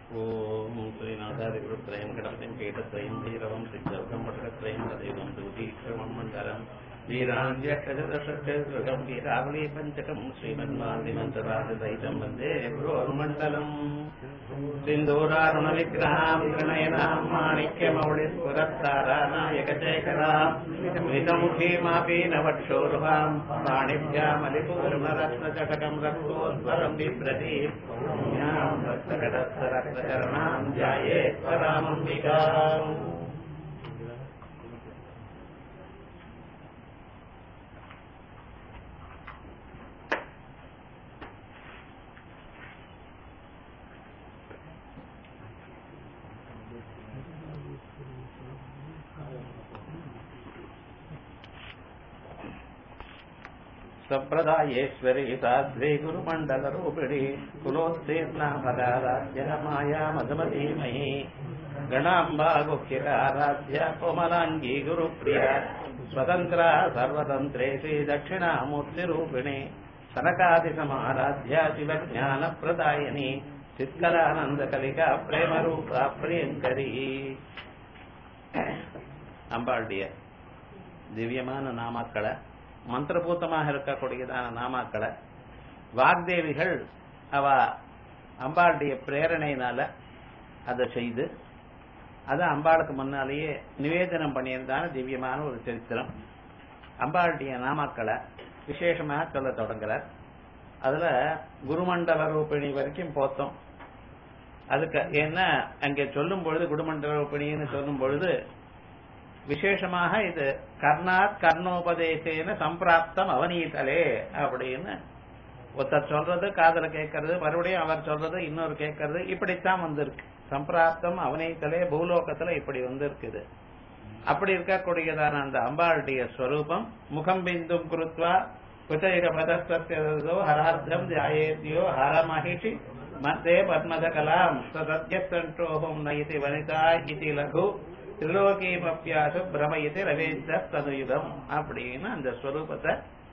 ஓம் ஸ்ரீநாதாதிகுருத்ரயம் கடத்தின் கேட்டத்ரயம் வீரவம் சித்தவகம் பட்டத்ரயம் ததைவம் தூதீக்ரமம் மண்டலம் வீராந்தியம் வீராவளி பஞ்சகம் ஸ்ரீமன்மாந்திமந்தராஜசைதம் வந்தே புரோர்மண்டலம் சிந்தூராருண விக்கிரகாம் கிருணயனாம் மாணிக்யமௌளிஸ்புரத்தாராநாயகசேகராம் மிதமுఖீமாபீனவक्षोरुहाम् पाणिभ्यामलिपूर्णरत्नचषकम् रक्तोद्वरम् बिभ्रतीम् रक्तकटस्थरक्तचरणाम् ध्यायेत्परामम्बिकाम् संप्रदायेश्वरी साध्वी गुरुमण्डलरूपिणी कुलोत्तीर्णा पदाराध्या माया मधुमतीमयी गणाम्बा गुह्यकाराध्या कोमलाङ्गी गुरुप्रिया स्वतन्त्रा सर्वतन्त्रेषु दक्षिणामूर्तिरूपिणी सनकादिसमाराध्या शिवज्ञानप्रदायिनी चित्कलानन्दकलिका प्रेमरूपा प्रियङ्करी அம்பாளுடைய திவ்யமான நாமாக்களை மந்திரபூத்தமாக இருக்கக்கூடியதான நாமாக்களை வாக்தேவிகள் அவ அம்பாளுடைய பிரேரணையினால அதை செய்து அதை அம்பாளுக்கு முன்னாலேயே நிவேதனம் பண்ணியிருந்தான திவ்யமான ஒரு சரித்திரம். அம்பாளுடைய நாமாக்களை விசேஷமாக சொல்ல தொடங்குறார். அதுல குருமண்டல ரூபிணி வரைக்கும் போத்தோம். அதுக்கு ஏன்னா அங்கே சொல்லும் பொழுது குருமண்டல ரூபிணின்னு சொல்லும் பொழுது விசேஷமாக இது கர்ணாத் கர்ணோபதேசேன சம்பிராப்தம் அவனீதலே அப்படின்னு ஒருத்தர் சொல்றது காதல கேட்கறது, மறுபடியும் அவர் சொல்றது இன்னொரு கேட்கறது, இப்படித்தான் வந்திருக்கு. சம்பிராப்தம் அவனீதலே பூலோகத்துல இப்படி வந்திருக்குது. அப்படி இருக்கக்கூடியதான அந்த அம்பாளுடைய ஸ்வரூபம் முகம் பிந்தும் குருத்வா குச்சைக பதஸ்தோ ஹரார்த்தம் தியாயேத்யோ ஹர மகிஷி மத்தே பத்மத கலாம் சத்யசண்டோகம் நயிதி வனிதா இதி லகு திரிலோகீமப்யாசு பிரமயத்தை ரவேந்திர தனுயுகம் அப்படின்னு அந்த ஸ்வரூபத்தை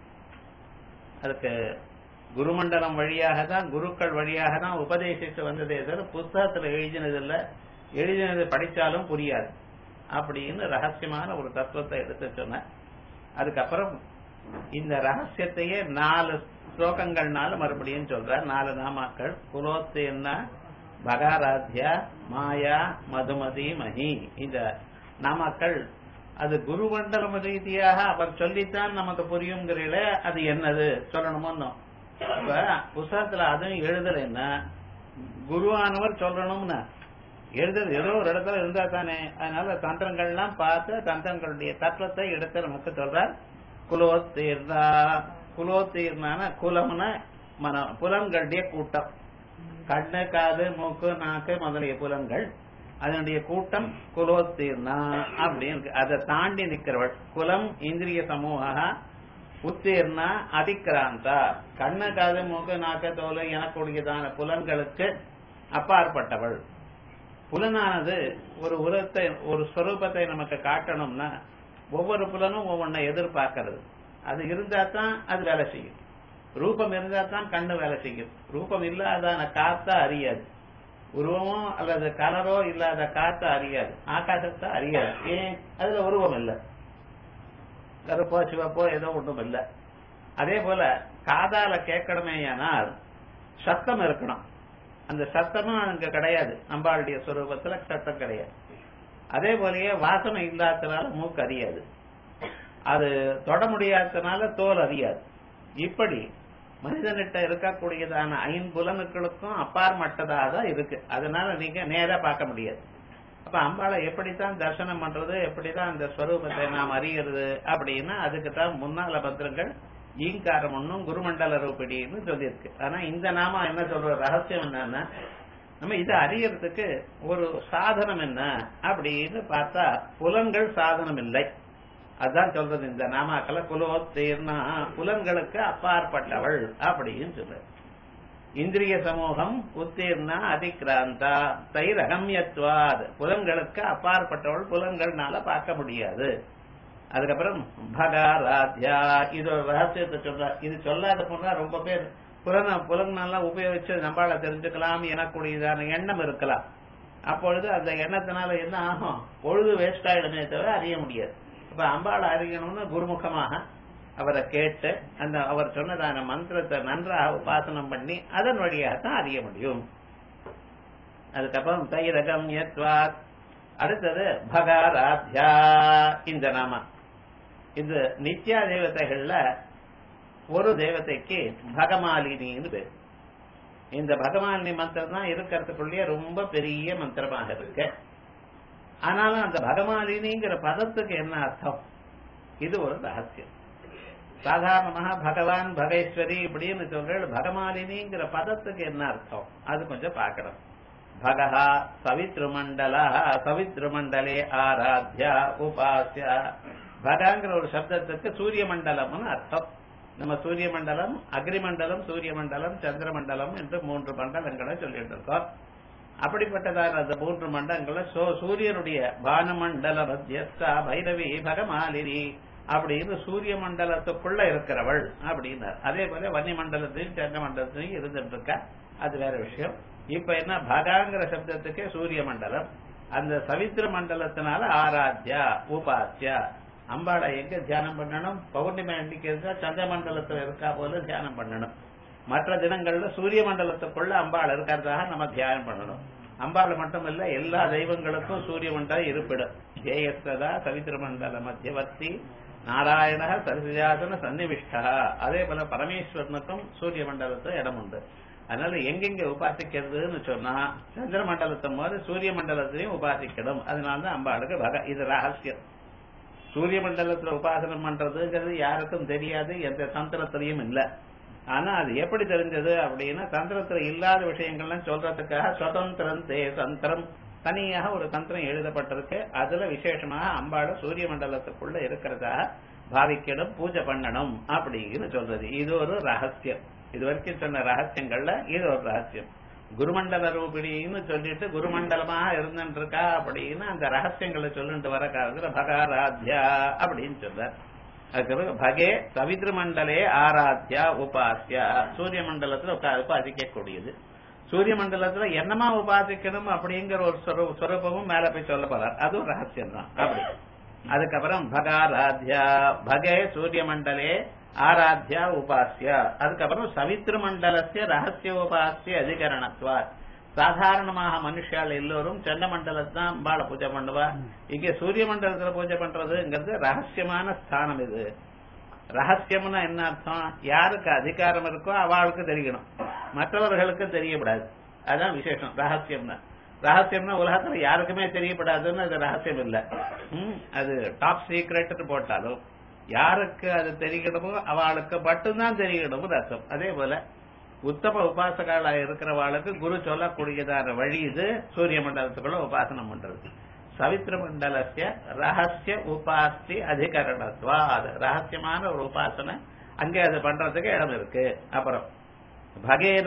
அதுக்கு குருமண்டலம் வழியாக தான் குருக்கள் வழியாக தான் உபதேசித்து வந்ததே தவிர புஸ்தகத்துல எழுதினதில்லை. எழுதினது படிச்சாலும் புரியாது அப்படின்னு ரகசியமான ஒரு தத்துவத்தை எடுத்து சொன்ன. அதுக்கப்புறம் இந்த ரகசியத்தையே 4 ஸ்லோகங்கள்னால மறுபடியும் சொல்றார். 4 நாமாக்கள் குலோத்தேன்னா பகாராத்யா மாயா மதுமதி மஹி. இந்த நாமாக்கள் அது குருமண்டலம் ரீதியாக அவர் சொல்லித்தான் நமக்கு புரியுங்கிறீல அது என்னது சொல்லணுமோ. இப்ப புத்தகத்துல அதுவும் எழுதலைன்னா குருவானவர் சொல்லணும்னா எழுதல் ஏதோ ஒரு இடத்துல இருந்தா தானே. அதனால தந்திரங்கள்லாம் பார்த்து தந்திரங்களுடைய தத்துவத்தை எடுத்து நமக்கு சொல்றார். குலோத்தீர்ணா குலோத்தீர்ணான குலம்னா புலன்களுடைய கூட்டம். கண்ணு காது மூக்கு நாக்கு முதலிய புலன்கள் அதனுடைய கூட்டம் குலோத்தீர்ணா அப்படின்னு. அதை தாண்டி நிற்கிறவள் குலம் இந்திரிய சமூக உத்தீர்ணா அதிக்ராந்தா. கண்ணு காது மூக்கு நாக்கு தோல் எனக்கூடியதான புலன்களுக்கு அப்பாற்பட்டவள். புலனானது ஒரு உரத்தை ஒரு ஸ்வரூபத்தை நமக்கு காட்டணும்னா ஒவ்வொரு புலனும் ஒவ்வொன்றை எதிர்பார்க்கிறது. அது இருந்தா தான் அது வேலை செய்யும். ரூபம் இருந்தா தான் கண்ணு வேலை செய்யும். ரூபம் இல்லாதான காத்தா அறியாது. உருவமோ அல்லது கலரோ இல்லாத காத்த அறியாது. ஆகாசத்தை அறியாது. ஏன்? அதுல உருவம் இல்லை. கருப்போ சிவப்போ ஏதோ ஒன்றும் இல்லை. அதே போல காதால கேட்கணுமேயானால் சத்தம் இருக்கணும். அந்த சத்தமும் அங்க கிடையாது. அம்பாளுடைய ஸ்வரூபத்துல சத்தம் கிடையாது. அதே போலயே வாசனை இல்லாதனால மூக்கு அறியாது. அது தொட முடியாதனால தோல் அறியாது. இப்படி மனிதனிட்ட இருக்கக்கூடியதான 5 புலனுக்களுக்கும் அப்பாற்பட்டதாக தான் இருக்கு. அதனால நீங்க நேரா பார்க்க முடியாது. அப்ப அம்பாளை எப்படித்தான் தரிசனம் பண்றது, எப்படிதான் அந்த ஸ்வரூபத்தை நாம் அறிகிறது அப்படின்னா அதுக்குத்தான் முன்னால பத்திரங்கள் ஈங்காரம் ஒன்னும் குருமண்டல ரூபிடின்னு சொல்லியிருக்கு. ஆனா இந்த நாம என்ன சொல்ற ரகசியம் என்னன்னா நம்ம இதை அறியறதுக்கு ஒரு சாதனம் என்ன அப்படின்னு பார்த்தா புலன்கள் சாதனம் இல்லை. அதுதான் சொல்றது இந்த நாமாக்களை குலோத்தீர்ணா புலன்களுக்கு அப்பாற்பட்டவள் அப்படின்னு சொல்ற. இந்திரிய சமூகம் உத்தீர்ணா அதிக்ராந்தா தைரகம்யத்வாத் புலன்களுக்கு அப்பாற்பட்டவள், புலன்கள்னால பார்க்க முடியாது. அதுக்கப்புறம் பகாராத்யா இது ஒரு ரகசியத்தை சொல்ற. இது சொல்லாத போனா ரொம்ப பேர் புலனெல்லாம் உபயோகிச்சு நம்மளால தெரிஞ்சுக்கலாம் எனக்கூடியதான எண்ணம் இருக்கலாம். அப்பொழுது அந்த எண்ணத்தினால என்ன ஆகும், பொழுது வேஸ்ட் ஆயிடுமே தவிர அறிய முடியாது. இப்ப அம்பாளை அறியணும்னு குருமுகமாக அவரை கேட்டு அந்த அவர் சொன்னதான மந்திரத்தை நன்றாக உபாசனம் பண்ணி அதன் வழியாகத்தான் அறிய முடியும். அதுக்கப்புறம் தைரகம் யத்வாத். அடுத்தது பகாராத்யா. இந்த நாம இது நித்யா தேவதைகள்ல ஒரு தேவதைக்கு பகமாலினின்னு பேர். இந்த பகமாலினி மந்திரம் தான் இருக்கிறதுக்குள்ளேயே ரொம்ப பெரிய மந்திரமாக இருக்கு. ஆனாலும் அந்த பகமாலினிங்கிற பதத்துக்கு என்ன அர்த்தம், இது ஒரு ரகசியம். சாதாரணமாக பகவான் பகேஸ்வரி இப்படின்னு சொல்ற பகமாலினிங்கிற பதத்துக்கு என்ன அர்த்தம் அது கொஞ்சம் பார்க்கணும். பகஹா சவித்ருமண்டலா சவித்ருமண்டலே ஆராத்யா உபாஸ்யா. பகங்கிற ஒரு சப்தத்துக்கு சூரிய மண்டலம்னு அர்த்தம். நம்ம சூரிய மண்டலம், அக்னிமண்டலம், சூரிய மண்டலம், சந்திர மண்டலம் என்று 3 மண்டலங்களை சொல்லிட்டு இருக்கோம். அப்படிப்பட்டதான அந்த 3 மண்டலங்களை சூரியனுடைய பானமண்டல மத்தியஸ்தா பைரவி பகமாலினி அப்படின்னு சூரிய மண்டலத்துக்குள்ள இருக்கிறவள் அப்படின்னார். அதே போல வன்னி மண்டலத்தையும் சந்திர மண்டலத்தையும் இருந்துட்டு இருக்கா, அது வேற விஷயம். இப்ப என்ன, பகாங்கிற சப்தத்துக்கு சூரிய மண்டலம், அந்த சவித்திர மண்டலத்தினால ஆராத்யா உபாஸ்யா. அம்பாளை எங்க தியானம் பண்ணணும், பௌர்ணமி அன்னைக்கு இருக்கா சந்திர மண்டலத்துல இருக்கா போல தியானம் பண்ணணும். மற்ற தினங்கள்ல சூரிய மண்டலத்துக்குள்ள அம்பாள் இருக்கிறதாக நம்ம தியானம் பண்ணணும். அம்பாள் மட்டும் இல்ல, எல்லா தெய்வங்களுக்கும் சூரிய மண்டலம் இருப்பிடும். ஜேயஸ்ததா சவித்திர மண்டல மத்தியவர்த்தி நாராயண சரசிஜாசன சன்னிவிஷ்டா. அதே போல பரமேஸ்வரனுக்கும் சூரிய மண்டலத்துல இடம் உண்டு. அதனால எங்கெங்க உபாசிக்கிறதுன்னு சொன்னா சந்திர மண்டலத்தின் போது சூரிய மண்டலத்திலையும் உபாசிக்கணும். அதனாலதான் அம்பாளுக்கு இது ரகசியம். சூரிய மண்டலத்துல உபாசனம் பண்றதுங்கிறது யாருக்கும் தெரியாது, எந்த தந்திரத்திலையும் இல்ல. ஆனா அது எப்படி தெரிஞ்சது அப்படின்னா, தந்திரத்துல இல்லாத விஷயங்கள்லாம் சொல்றதுக்காக சுதந்திரம் தந்திரம் தனியாக ஒரு தந்திரம் எழுதப்பட்டிருக்கு. அதுல விசேஷமாக அம்பாளை சூரிய மண்டலத்துக்குள்ள இருக்கிறதா பாவிக்கணும், பூஜை பண்ணணும் அப்படின்னு சொல்றது. இது ஒரு ரகசியம். இது வரைக்கும் சொன்ன ரகசியங்கள்ல இது ஒரு ரகசியம். குருமண்டல ரூபிணின்னு சொல்லிட்டு குருமண்டலமாக இருந்துட்டு இருக்கா அப்படின்னு அந்த ரகசியங்களை சொல்லிட்டு வர காலத்துல பகாராத்யா அப்படின்னு சொல்றார். அதுக்கப்புறம் பகே சவித்ரு மண்டலே ஆராத்யா உபாஸ்யா. சூரிய மண்டலத்துல உபாசிக்கக்கூடியது. சூரிய மண்டலத்துல என்னமா உபாசிக்கணும் அப்படிங்கிற ஒரு சொரூபமும் மேல போய் சொல்ல போறார். அதுவும் ரகசியம் தான். அப்படி அதுக்கப்புறம் பகாராத்யா பகே சூரிய மண்டலே ஆராத்யா உபாஸ்யா. அதுக்கப்புறம் சவித்ரு மண்டலத்திய ரகசிய உபாசிய அதிகரணத்துவா. சாதாரணமாக மனுஷால் எல்லோரும் சென்ன மண்டலத்தான் அம்பாளை பூஜை பண்ணுவா. இங்க சூரிய மண்டலத்துல பூஜை பண்றதுங்கிறது ரகசியமான ஸ்தானம். இது ரகசியம்னா என்ன அர்த்தம், யாருக்கு அதிகாரம் இருக்கோ அவளுக்கு தெரியணும், மற்றவர்களுக்கு தெரியப்படாது. அதான் விசேஷம் ரகசியம்னா. ரகசியம்னா உலகத்துல யாருக்குமே தெரியப்படாதுன்னு அது ரகசியம் இல்ல. அது டாப் சீக்ரெட் போட்டாலும் யாருக்கு அது தெரியணுமோ அவளுக்கு மட்டும்தான் தெரியணும் அர்த்தம். அதே போல உத்தம உபாசகாலா இருக்கிறவாளுக்கு குரு சொல்லக்கூடியதான வழி இது சூரிய மண்டலத்துக்குள்ள உபாசனம் பண்றது. சவித்ர மண்டலத்திய ரகசிய உபாசி அதிகரணத்துவா. அது ரகசியமான ஒரு உபாசனை, அங்கே அது பண்றதுக்கு இடம் இருக்கு. அப்புறம் பகேத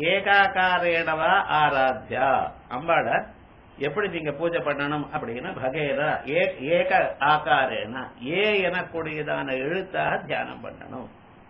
ஏகாகாரேணவா ஆராத்யா. அம்பாள எப்படி நீங்க பூஜை பண்ணணும் அப்படின்னா பகேத ஏக ஆகாரேன ஏ எனக்கூடியதான எழுத்தாக தியானம் பண்ணணும்.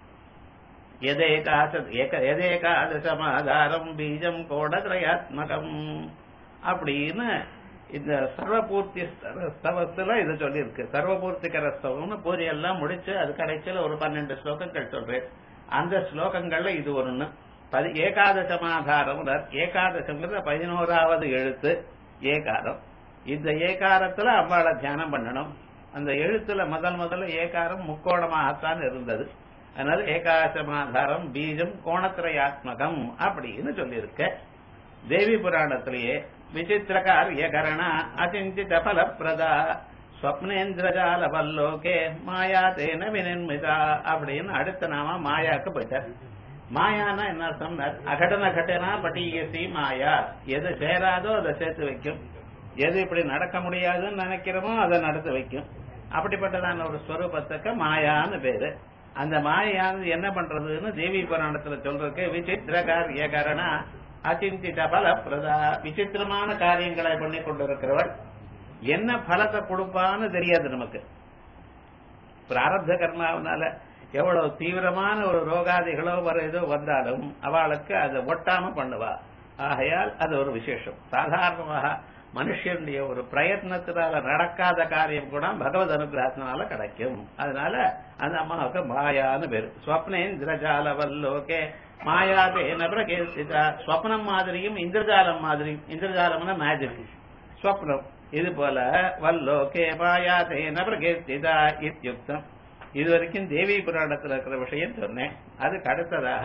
எதேகாதசமாதாரம் பீஜம் கோடத்ரயாத்மகம் அப்படின்னு இந்த சர்வபூர்த்தி ஸ்தவத்துல இது சொல்லி இருக்கு. சர்வபூர்த்திகர ஸ்தவம்னு பூஜை எல்லாம் முடிச்சு அது கடைசியில ஒரு 12 ஸ்லோகங்கள் சொல்றேன். அந்த ஸ்லோகங்கள்ல இது ஒண்ணு. ஏகாதசமாதாரம். ஏகாதசங்கிறது 11வது எழுத்து ஏகாரம். இந்த ஏகாரத்துல அம்பாளை தியானம் பண்ணணும். அந்த எழுத்துல முதல்ல ஏகாரம் முக்கோணமாகத்தான் இருந்தது. அதனால ஏகாதசமாதாரம் பீஜம் கோணத்ரயாத்மகம் அப்படின்னு சொல்லியிருக்க. தேவி புராணத்திலேயே விசித்திரகாரியகரண அசிஞ்சித பலப்பிரதா ஸ்வப்னேந்திரஜால வல்லோகே மாயா தேன வினிர்மிதா அப்படின்னு அடுத்த நாம மாயாக்கு போயிட்டார். மாயானா என்ன சொன்னார், அகடன கட்டனா பட்டியசி மாயா. எது சேராதோ அதை சேர்த்து வைக்கும், எது இப்படி நடக்க முடியாதுன்னு நினைக்கிறோமோ அதை நடத்து வைக்கும். அப்படிப்பட்டதான ஒரு ஸ்வரூபத்துக்கு மாயான்னு பேரு. அந்த மாயானது என்ன பண்றதுன்னு தேவி புராணத்துல சொல்றதுக்கு விசித்திரகாரியகரண அசிந்தித பலப்பிரதா. விசித்திரமான காரியங்களை பண்ணி கொண்டிருக்கிறவள். என்ன பலத்தை கொடுப்பான்னு தெரியாது நமக்கு. பிராரப்த கர்மாவனால எவ்வளவு தீவிரமான ஒரு ரோகாதிகளோ ஏதோ வந்தாலும் அவளுக்கு அதை ஒட்டாம பண்ணுவா. ஆகையால் அது ஒரு விசேஷம். சாதாரணமாக மனுஷனுடைய ஒரு பிரயத்னத்தினால நடக்காத காரியம் கூட பகவத் அனுகிரகத்தினால கிடைக்கும். அதனால அந்த அம்மாவுக்கு மாயான்னு பேரு. ஸ்வப்னேந்திரஜால வல்லோகே மாயாதேன பிரகீர்த்திதா. ஸ்வப்னம் மாதிரியும் இந்திரஜாலம் மாதிரியும், இந்திரஜாலம்னா மேஜிக், ஸ்வப்னம் இது போல வல்லோகே மாயாதேன பிரகீர்த்திதா இத்யுக்தம். இதுவரைக்கும் தேவி புராணத்துல இருக்கிற விஷயம் சொன்னேன். அதுக்கு அடுத்ததாக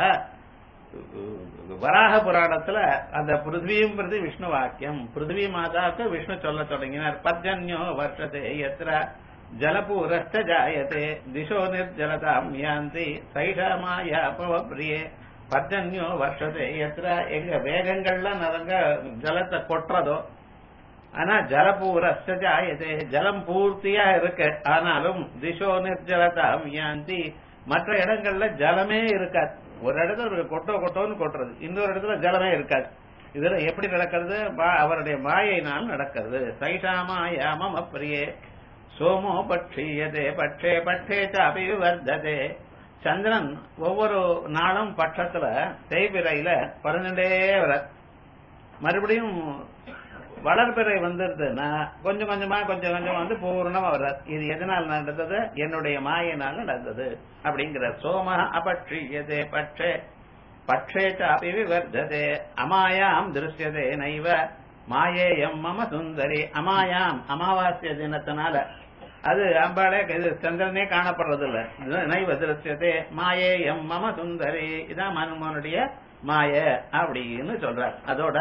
வராக புராணத்துல அந்த பிருத்வியும் பிரதி விஷ்ணு வாக்கியம், பிருத்வி மாதாவுக்கு விஷ்ணு சொல்ல தொடங்கினார். பர்ஜன்யோ வர்ஷதே யத்ர ஜலபூரஸ்த ஜாயதே திசோ நிர்ஜலதாம் யாந்தி சைஷா மாயா பவப்ரியே. பர்ஜன்யோ வர்ஷதே யத்ர எங்க வேகங்கள்ல நிறைய ஜலத்தை கொட்டுறதோ, ஆனா ஜலபூரஸ்த ஜாயதே ஜலம் பூர்த்தியா இருக்கு, ஆனாலும் திசோ நிர்ஜலதாம் யாந்தி மற்ற இடங்கள்ல ஜலமே இருக்காது. ஒரு இடத்துல கொட்டோன்னு கொட்டுறது, இன்னொரு இடத்துல ஜலமே இருக்காது. இதுல எப்படி நடக்கிறது? அவருடைய மாயினால் நடக்கிறது. சைஷா மாயா மம பிரியே சோமோ பட்சியதே பட்சே பட்சே சாபி வர்த்ததே. சந்திரன் ஒவ்வொரு நாளும் பட்சத்துல தேய்பிரையில பறந்துட்டே வர, மறுபடியும் வளர்பிறை வந்துருதுன்னா கொஞ்சம் கொஞ்சமா வந்து பூர்ணமா வர்றார். இது எதனால் நடந்தது? என்னுடைய மாயினால் நடந்தது அப்படிங்கிற. சோம அபட்சியதே பட்சே பட்சே சாபி விவர்ததே அமாயாம் திருஷ்யதே நைவ மாயேயம் மம சுந்தரி. அமாயாம் அமாவாசிய தினத்தினால அது அம்பாளே சந்திரனே காணப்படுறது இல்ல. நைவ திருஷ்யதே மாயேயம் மம சுந்தரி. இதான் மனுமனுடைய மாய அப்படின்னு சொல்றார். அதோட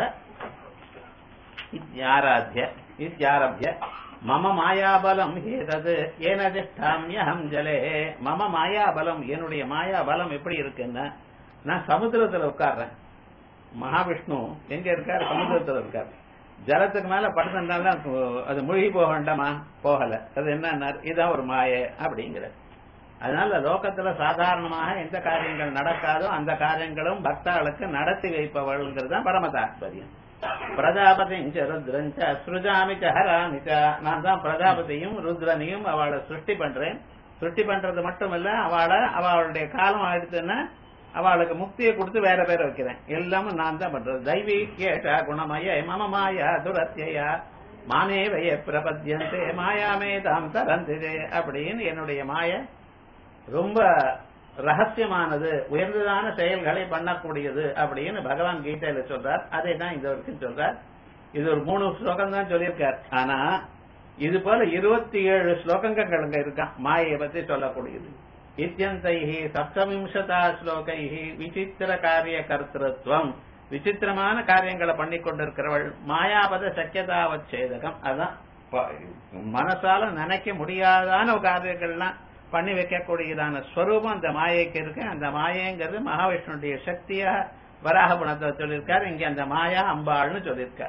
இத்யாரப்ய மம மாயாபலம் ஏதது ஏனதிஷ்டாம்யஹம் ஜலே. மம மாயாபலம், என்னுடைய மாயாபலம் எப்படி இருக்குன்னா, நான் சமுத்திரத்துல உட்கார்றேன். மகாவிஷ்ணு எங்க இருக்காரு? சமுத்திரத்துல இருக்காரு. ஜலத்துக்கு மேல படுத்தனால அது மூழ்கி போக வேண்டாமா? போகல. அது என்ன? இதான் ஒரு மாய அப்படிங்கிற. அதனால லோகத்துல சாதாரணமாக எந்த காரியங்கள் நடக்காதோ அந்த காரியங்களும் பக்தாளுக்கு நடத்தி வைப்பவள்ங்கிறது தான் பரம தாத்பரியம். பிரஜாபதிஞ்ச ருத்ரஞ்ச ஸ்ருஜாமிச்ச ஹராமிச்ச. நான் தான் பிரஜாபதியும் ருத்ரனையும் அவளை சிருஷ்டி பண்றேன். சிருஷ்டி பண்றது மட்டுமல்ல, அவளுடைய காலம் ஆயிடுச்சுன்னா அவளுக்கு முக்தியை கொடுத்து வேற பேரை வைக்கிறேன். எல்லாமும் நான் தான் பண்றது. தெய்வீ கேஷ குணமய மம மாயா துரத்யா மானேவய பிரபத்யந்தே மாயாமே தாம் தரந்திரே அப்படின்னு என்னுடைய மாய ரொம்ப ரகசியமானது, உயர்ந்ததான செயல்களை பண்ணக்கூடியது அப்படின்னு பகவான் கீதையில சொல்றார். அதை தான் இந்த வரைக்கும் சொல்றார். இது ஒரு 3 ஸ்லோகம் தான் சொல்லியிருக்கார். ஆனா இது போல 27 ஸ்லோகங்கள் அங்க இருக்கான் மாயை பத்தி சொல்லக்கூடியது. இத்தியந்தைஹி சப்தவிம்சதா ஸ்லோகைஹி விசித்திர காரிய கர்த்திருவம். விசித்திரமான காரியங்களை பண்ணி கொண்டிருக்கிறவள் மாயாபத சக்கியதாவச்சேதகம். அதான் மனசால நினைக்க முடியாதான காரியங்கள்லாம் பண்ணி வைக்கக்கூடியதான ஸ்வரூபம் அந்த மாயைக்கு இருக்கு. அந்த மாயங்கிறது மகாவிஷ்ணுடைய சக்தியா வராக குணத்தை சொல்லியிருக்காரு. இங்க அந்த மாயா அம்பாள்னு சொல்லியிருக்கார்.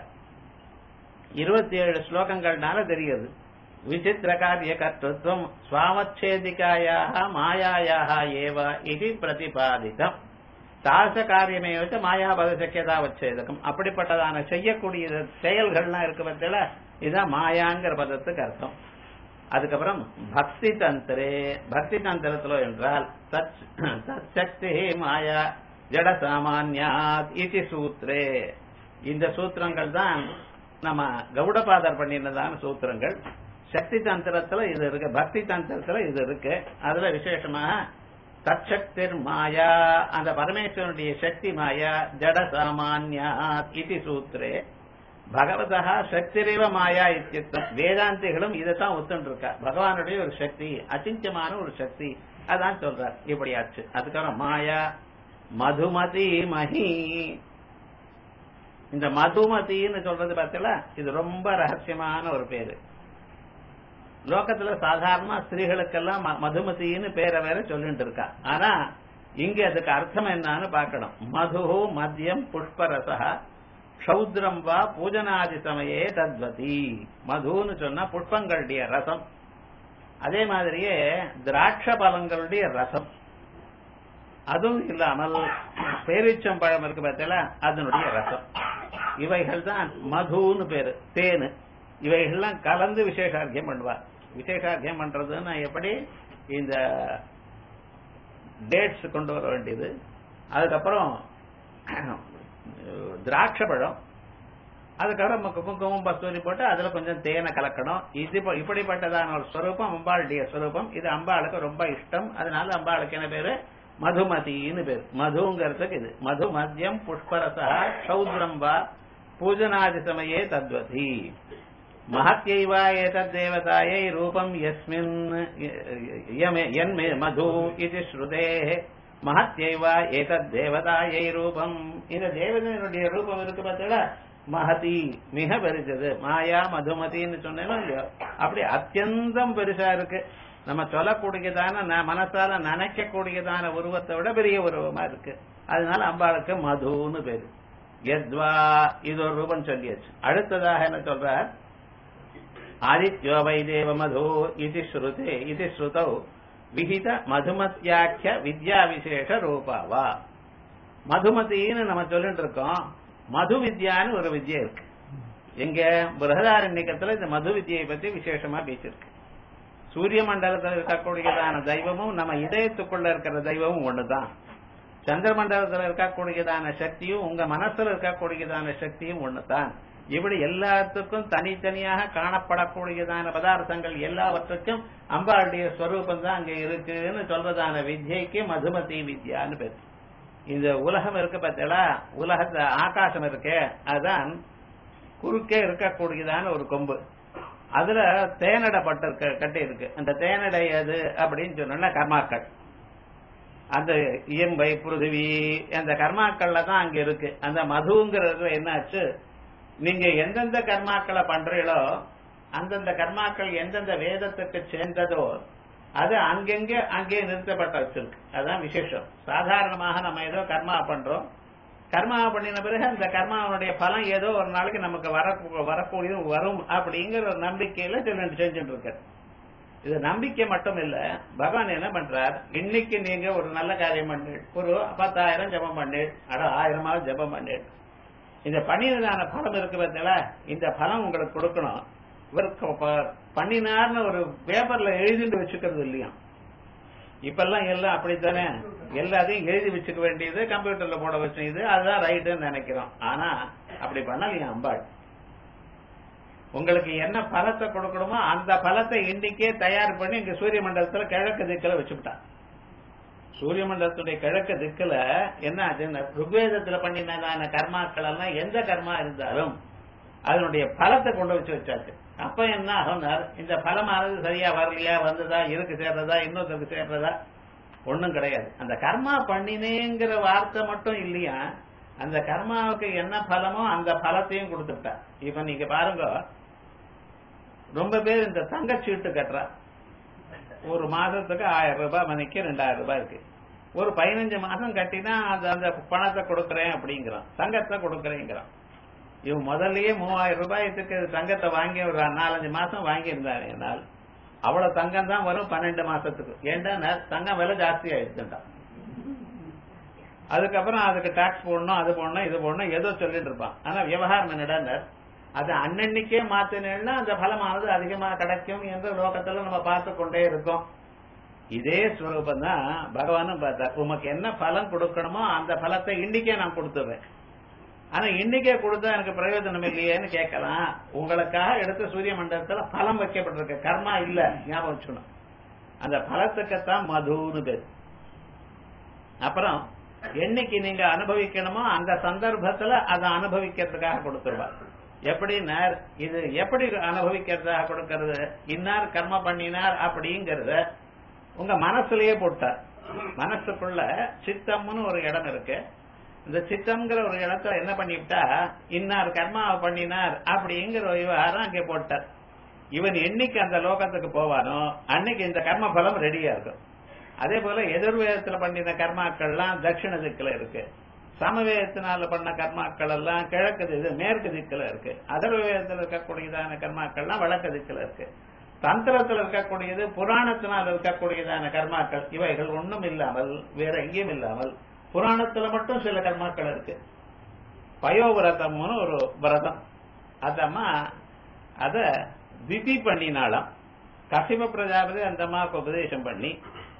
27 ஸ்லோகங்கள்னால தெரியுது. விசித்திர காரிய கர்த்தத்துவம் ஸ்வாமச்சேதிகாயாக மாயாயாக ஏவ இது பிரதிபாதிதம். தாச காரியமே வச்சு மாயாபத சக்கியதா வச்சேதகம். அப்படிப்பட்டதான செய்யக்கூடிய செயல்கள்லாம் இருக்க பட்சத்துல இதுதான் மாயாங்கிற பதத்துக்கு அர்த்தம். அதுக்கப்புறம் பக்தி தந்திரே, பக்தி தந்திரத்துல என்றால் சக்தி மாயா ஜட சாமான்யாத் இது சூத்ரே. இந்த சூத்திரங்கள் தான் நம்ம கௌடபாதர் பண்ணினதான சூத்திரங்கள். சக்தி தந்திரத்துல இது இருக்கு, பக்தி தந்திரத்துல இது இருக்கு. அதுல விசேஷமாக தற்சக்திர் மாயா, அந்த பரமேஸ்வரனுடைய சக்தி மாயா ஜட சாமான்யாத் இது சூத்ரே பகவதா சக்திரேவ மாயா இத்தியுக்தம். வேதாந்திகளும் இதைத்தான் ஒத்துன்னு இருக்கா. பகவானுடைய ஒரு சக்தி, அச்சிஞ்சமான ஒரு சக்தி, அதான் சொல்றார். இப்படியாச்சு. அதுக்கப்புறம் மாயா மதுமதி மஹி. இந்த மதுமதின்னு சொல்றது பார்த்தல, இது ரொம்ப ரகசியமான ஒரு பேரு. லோகத்துல சாதாரண ஸ்திரீகளுக்கெல்லாம் மதுமதின்னு பேரை வேற சொல்லிட்டு இருக்கா. ஆனா இங்க அதுக்கு அர்த்தம் என்னன்னு பார்க்கணும். மது மத்தியம் புஷ்பரசா க்ஷௌத்ரம் வா பூஜனாதி சமயே தத்வதி. மதுன்னு சொன்னா புஷ்பங்களுடைய ரசம், அதே மாதிரியே திராட்ச பழங்களுடைய ரசம், அதுவும் இல்லாமல் பேரிச்சம் பழம் இருக்கு பார்த்தல அதனுடைய ரசம். இவைகள் தான் மதுன்னு பேரு. தேனு இவைகள்லாம் கலந்து விசேஷார்க்கியம் பண்ணுவார். விசேஷார்க்கியம் பண்றதுன்னா எப்படி? இந்த டேட்ஸ் கொண்டு வர வேண்டியது, அதுக்கப்புறம் திராட்சை பழம், அதுக்கப்புறம் குங்குமம் கஸ்தூரி போட்டு அதுல கொஞ்சம் தேனை கலக்கணும். இது இப்படிப்பட்டதான ஒரு ஸ்வரூபம் அம்பாளுடைய ஸ்வரூபம். இது அம்பாளுக்கு ரொம்ப இஷ்டம். அதனால அம்பாளுக்கு என்ன பேரு? மதுமதினு பேரு. மதுங்கிறதுக்கு இது மது மத்தியம் புஷ்பரசா சௌத்ரம் வா பூஜனாதி சமயே தத்வதி மகத்யைவா ஏதத் தேவதாயை ரூபம் யஸ்மின் மது இது ஸ்ருதேஹ மகத்யைவா ஏதத் தேவதாயை ரூபம். இந்த தேவதையினுடைய ரூபம் இருக்கு பார்த்தீங்களா, மகதி மிக பெருசது. மாயா மதுமதின்னு சொன்னேன்னா இல்லையோ அப்படி அத்தியந்தம் பெருசா இருக்கு. நம்ம சொல்லக்கூடியதான மனசால நினைக்கக்கூடியதான உருவத்தை விட பெரிய உருவமா இருக்கு. அதனால அம்பாளுக்கு மதுன்னு பேரு. யத்வா இது ஒரு ரூபம் சொல்லியாச்சு. அடுத்ததாக என்ன சொல்ற? ஆதித்யோ வைதேவ மது இது ஸ்ருதே இது ஸ்ருதௌ விஹித மதுமத்யாக்கிய வித்யா விசேஷ ரூபாவா. மதுமதின்னு நம்ம சொல்லிட்டு இருக்கோம். மது வித்யான்னு ஒரு வித்யா இருக்கு. எங்க பிரகதாரண்யத்துல இந்த மது வித்யை பத்தி விசேஷமா பேசிருக்கு. சூரிய மண்டலத்தில் இருக்கக்கூடியதான தெய்வமும் நம்ம இதயத்துக்குள்ள இருக்கிற தெய்வமும் ஒண்ணுதான். சந்திர மண்டலத்தில் இருக்கக்கூடியதான சக்தியும் உங்க மனசுல இருக்கக்கூடியதான சக்தியும் ஒண்ணுதான். இப்படி எல்லாத்துக்கும் தனித்தனியாக காணப்படக்கூடியதான பதார்த்தங்கள் எல்லாவற்றுக்கும் அம்பாளுடைய ஸ்வரூபம் தான் அங்க இருக்குன்னு சொல்றதான வித்யைக்கு மதுமதி வித்யான்னு பேரு. இந்த உலகம் இருக்கு பார்த்தீங்களா, உலகத்துல ஆகாசம் இருக்கு, அதுதான் குறுக்கே இருக்கக்கூடியதான ஒரு கொம்பு. அதுல தேனடை பட்டு கட்டி இருக்கு. அந்த தேனடை அது அப்படின்னு சொன்னா கர்மாக்கள். அந்த இயம்பை பிருதிவி அந்த கர்மாக்கள்ல தான் அங்க இருக்கு. அந்த மதுங்கிறது என்னாச்சு, நீங்க எந்தெந்த கர்மாக்களை பண்றீங்களோ அந்தந்த கர்மாக்கள் எந்தெந்த வேதத்துக்கு சேர்ந்ததோ அது அங்கே நிறுத்தப்பட்ட வச்சிருக்கு. அதுதான் விசேஷம். சாதாரணமாக நம்ம ஏதோ கர்மா பண்றோம், கர்மா பண்ணின பிறகு அந்த கர்மாவுடைய பலம் ஏதோ ஒரு நாளைக்கு நமக்கு வரக்கூடிய வரும் அப்படிங்கிற ஒரு நம்பிக்கையில செஞ்சுட்டு இருக்க. இது நம்பிக்கை மட்டும் இல்ல, பகவான் என்ன பண்றார், இன்னைக்கு நீங்க ஒரு நல்ல காரியம் பண்ணு, ஒரு 10,000 ஜபம் பண்ணு, 1000 ஜபம் பண்ணு, இந்த பண்ணினதான பலம் இருக்கு பார்த்தீங்களா, இந்த பலம் உங்களுக்கு கொடுக்கணும். இவருக்கு பண்ணினார்னு ஒரு பேப்பர்ல எழுதிட்டு வச்சுக்கிறது இல்லையா. இப்பெல்லாம் எல்லாம் அப்படித்தானே, எல்லாத்தையும் எழுதி வச்சுக்க வேண்டியது, கம்ப்யூட்டர்ல போட வச்சது, அதுதான் ரைட்டுன்னு நினைக்கிறோம். ஆனா அப்படி பண்ணலையா அம்பாள். உங்களுக்கு என்ன பலத்தை கொடுக்கணுமோ அந்த பலத்தை இன்னைக்கே தயார் பண்ணி இங்க சூரிய மண்டலத்துல கிழக்கு திக்கில வச்சுட்டா. சூரிய மண்டலத்துடைய கிழக்கு திக்குல என்ன ஆச்சுன்னா, ருக்வேதத்துல பண்ணினதான கர்மாக்கள் எல்லாம் எந்த கர்மா இருந்தாலும் அதனுடைய பலத்தை கொண்டு வச்சாச்சு. அப்ப என்ன ஆகுனார், இந்த பலமானது சரியா வரலையா, வந்ததா, இருக்கு சேர்றதா, இன்னொருத்தருக்கு சேர்றதா, ஒண்ணும் கிடையாது. அந்த கர்மா பண்ணினேங்கிற வார்த்தை மட்டும் இல்லையா, அந்த கர்மாவுக்கு என்ன பலமோ அந்த பலத்தையும் கொடுத்துட்டா. இப்ப நீங்க பாருங்க, ரொம்ப பேர் இந்த தங்கச்சீட்டு கட்டுறா. ஒரு மாதத்துக்கு 1000 ரூபாய், மணிக்கு 2000 ரூபாய் இருக்கு. ஒரு 15 மாசம் கட்டினா அந்த பணத்தை கொடுக்கறேன் அப்படிங்கிறான், தங்கத்தை கொடுக்கறேங்கிறான். இவன் முதல்லயே 3000 ரூபாய்க்கு தங்கத்தை வாங்கி ஒரு 4-5 மாசம் வாங்கி இருந்தாருன்னா அவ்வளவு தங்கம் தான் வரும் 12 மாசத்துக்கு. ஏன்டா தங்கம் விலை ஜாஸ்தி ஆயிடுச்சுட்டா. அதுக்கப்புறம் அதுக்கு டாக்ஸ் போடணும், அது போடணும், இது போடணும், ஏதோ சொல்லிட்டு இருப்பான். ஆனா விவகாரம் என்னடா, அது அன்னன்னைக்கே மாத்தினா அந்த பலமானது அதிகமா கிடைக்கும் என்று லோகத்துல நம்ம பார்த்து கொண்டே இருக்கோம். இதே ஸ்வரூபம் தான் பகவானும் பார்த்தார். உமக்கு என்ன பலம் கொடுக்கணுமோ அந்த பலத்தை இன்னைக்கே நான் கொடுத்துடுறேன். ஆனா இன்னைக்கே கொடுத்தா எனக்கு பிரயோஜனம் இல்லையேன்னு கேட்கலாம். உங்களுக்காக எடுத்து சூரிய மண்டலத்துல பலம் வைக்கப்பட்டிருக்க, கர்மா இல்ல, ஞாபகம் வச்சுக்கணும். அந்த பலத்துக்குத்தான் மதுன்னு பேர். அப்புறம் என்னைக்கு நீங்க அனுபவிக்கணுமோ அந்த சந்தர்ப்பத்துல அதை அனுபவிக்கிறதுக்காக கொடுத்துருவார். எப்படின்னா, இது எப்படி அனுபவிக்கிறதாக கொடுக்கறது, இன்னார் கர்ம பண்ணினார் அப்படிங்கறத உங்க மனசுலயே போட்டார். மனசுக்குள்ள சித்தம்னு ஒரு இடம் இருக்கு. இந்த சித்தம்ங்கிற ஒரு இடத்துல என்ன பண்ணிவிட்டா, இன்னார் கர்மாவை பண்ணினார் அப்படிங்கிற ஒரு விவகாரம் அங்கே போட்டார். இவன் என்னைக்கு அந்த லோகத்துக்கு போவானோ அன்னைக்கு இந்த கர்ம பலம் ரெடியா இருக்கும். அதே போல எதிர்வேதத்துல பண்ணின கர்மாக்கள்லாம் தட்சிண திக்குல இருக்கு, சமவேதத்தினால பண்ண கர்மாக்கள் எல்லாம் கிழக்கு மேற்கு திக்குல இருக்கு, அதர்வேதத்தில் இருக்கக்கூடியதான கர்மாக்கள்லாம் வடக்கு திக்குல இருக்கு, தந்திரத்தில் இருக்கக்கூடியது புராணத்தினால் இருக்கக்கூடியதான கர்மாக்கள் இவைகள் ஒன்றும் இல்லாமல் வேற எங்கேயும் இல்லாமல் புராணத்துல மட்டும் சில கர்மாக்கள் இருக்கு. பயோவிரதம்னு ஒரு விரதம், அதம்மா அத திதி பண்ணினாலாம். கசிம பிரஜாபதி அந்த அம்மாவுக்கு உபதேசம் பண்ணி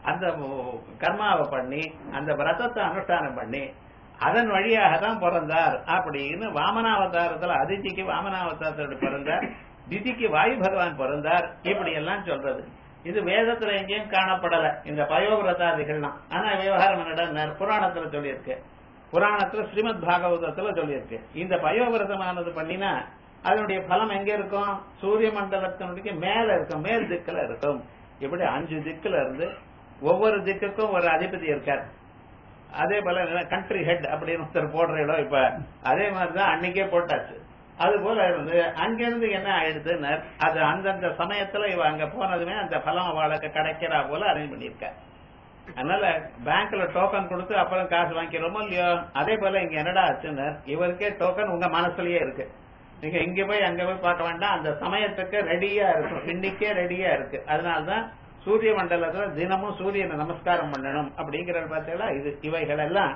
அந்த கர்மாவை பண்ணி அந்த விரதத்தை அனுஷ்டானம் பண்ணி அதன் வழியாக தான் பிறந்தார் அப்படின்னு வாமனாவதாரத்துல அதிதிக்கு வாமனாவதாரத்தோட பிறந்தார், திதிக்கு வாயு பகவான் பிறந்தார், இப்படி எல்லாம் சொல்றது. இது வேதத்துல எங்கேயும் காணப்படல இந்த பயோவிரதாதிகள்லாம். ஆனா விவகாரம் என்னடா புராணத்துல சொல்லியிருக்கு, புராணத்துல ஸ்ரீமத் பாகவதத்துல சொல்லியிருக்கு. இந்த பயோவிரதமானது பண்ணினா அதனுடைய பலம் எங்க இருக்கும்? சூரிய மண்டலத்தினுடைய மேல இருக்கும், மேல் திக்குல இருக்கும். இப்படி 5 திக்குல இருந்து ஒவ்வொரு திக்குக்கும் ஒரு அதிபதி இருக்கார். அதே போல கண்ட்ரி ஹெட் அப்படின்னு ஒருத்தர் போடுற இடம் இப்ப அதே மாதிரிதான் அன்னைக்கே போட்டாச்சு. அது போல இருந்து அங்கிருந்து என்ன ஆயிடுதுன்னு அது அந்தந்த சமயத்துல இவ அங்க போனதுமே அந்த பலம் அவளுக்கு கிடைக்கிறா போல அரேஞ்ச் பண்ணிருக்க. அதனால பேங்க்ல டோக்கன் கொடுத்து அப்புறம் காசு வாங்கிக்கிறோமோ இல்லையோ, அதே போல இங்க என்னடா ஆச்சுன்னு இவருக்கே டோக்கன் உங்க மனசுலயே இருக்கு. நீங்க இங்க போய் அங்க போய் பார்க்க வேண்டாம், அந்த சமயத்துக்கு ரெடியா இருக்கும், இன்னைக்கே ரெடியா இருக்கு. அதனாலதான் சூரிய மண்டலத்துல தினமும் சூரியனை நமஸ்காரம் பண்ணணும் அப்படிங்கறது பார்த்தீங்களா. இது இவைகள் எல்லாம்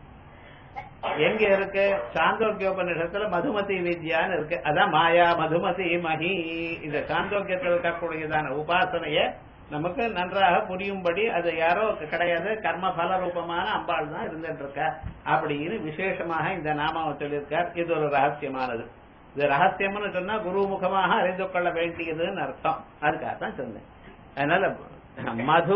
எங்க இருக்கு? சாந்தோக்கியோபநிஷத்துல மதுமதி வித்யான்னு இருக்கு. அதான் மாயா மதுமதி மகி. இந்த சாந்தோக்கியத்தில் இருக்கக்கூடியதான உபாசனைய நமக்கு நன்றாக புரியும்படி அது யாரோ கிடையாது, கர்ம பல ரூபமான அம்பாள் தான் இருந்துட்டு இருக்க அப்படின்னு விசேஷமாக இந்த நாமாவை சொல்லியிருக்கார். இது ஒரு ரகசியமானது. இது ரகசியம்னு சொன்னா குரு முகமாக அறிந்து கொள்ள வேண்டியதுன்னு அர்த்தம். அதுக்காகத்தான் சொன்னேன். அதனால மது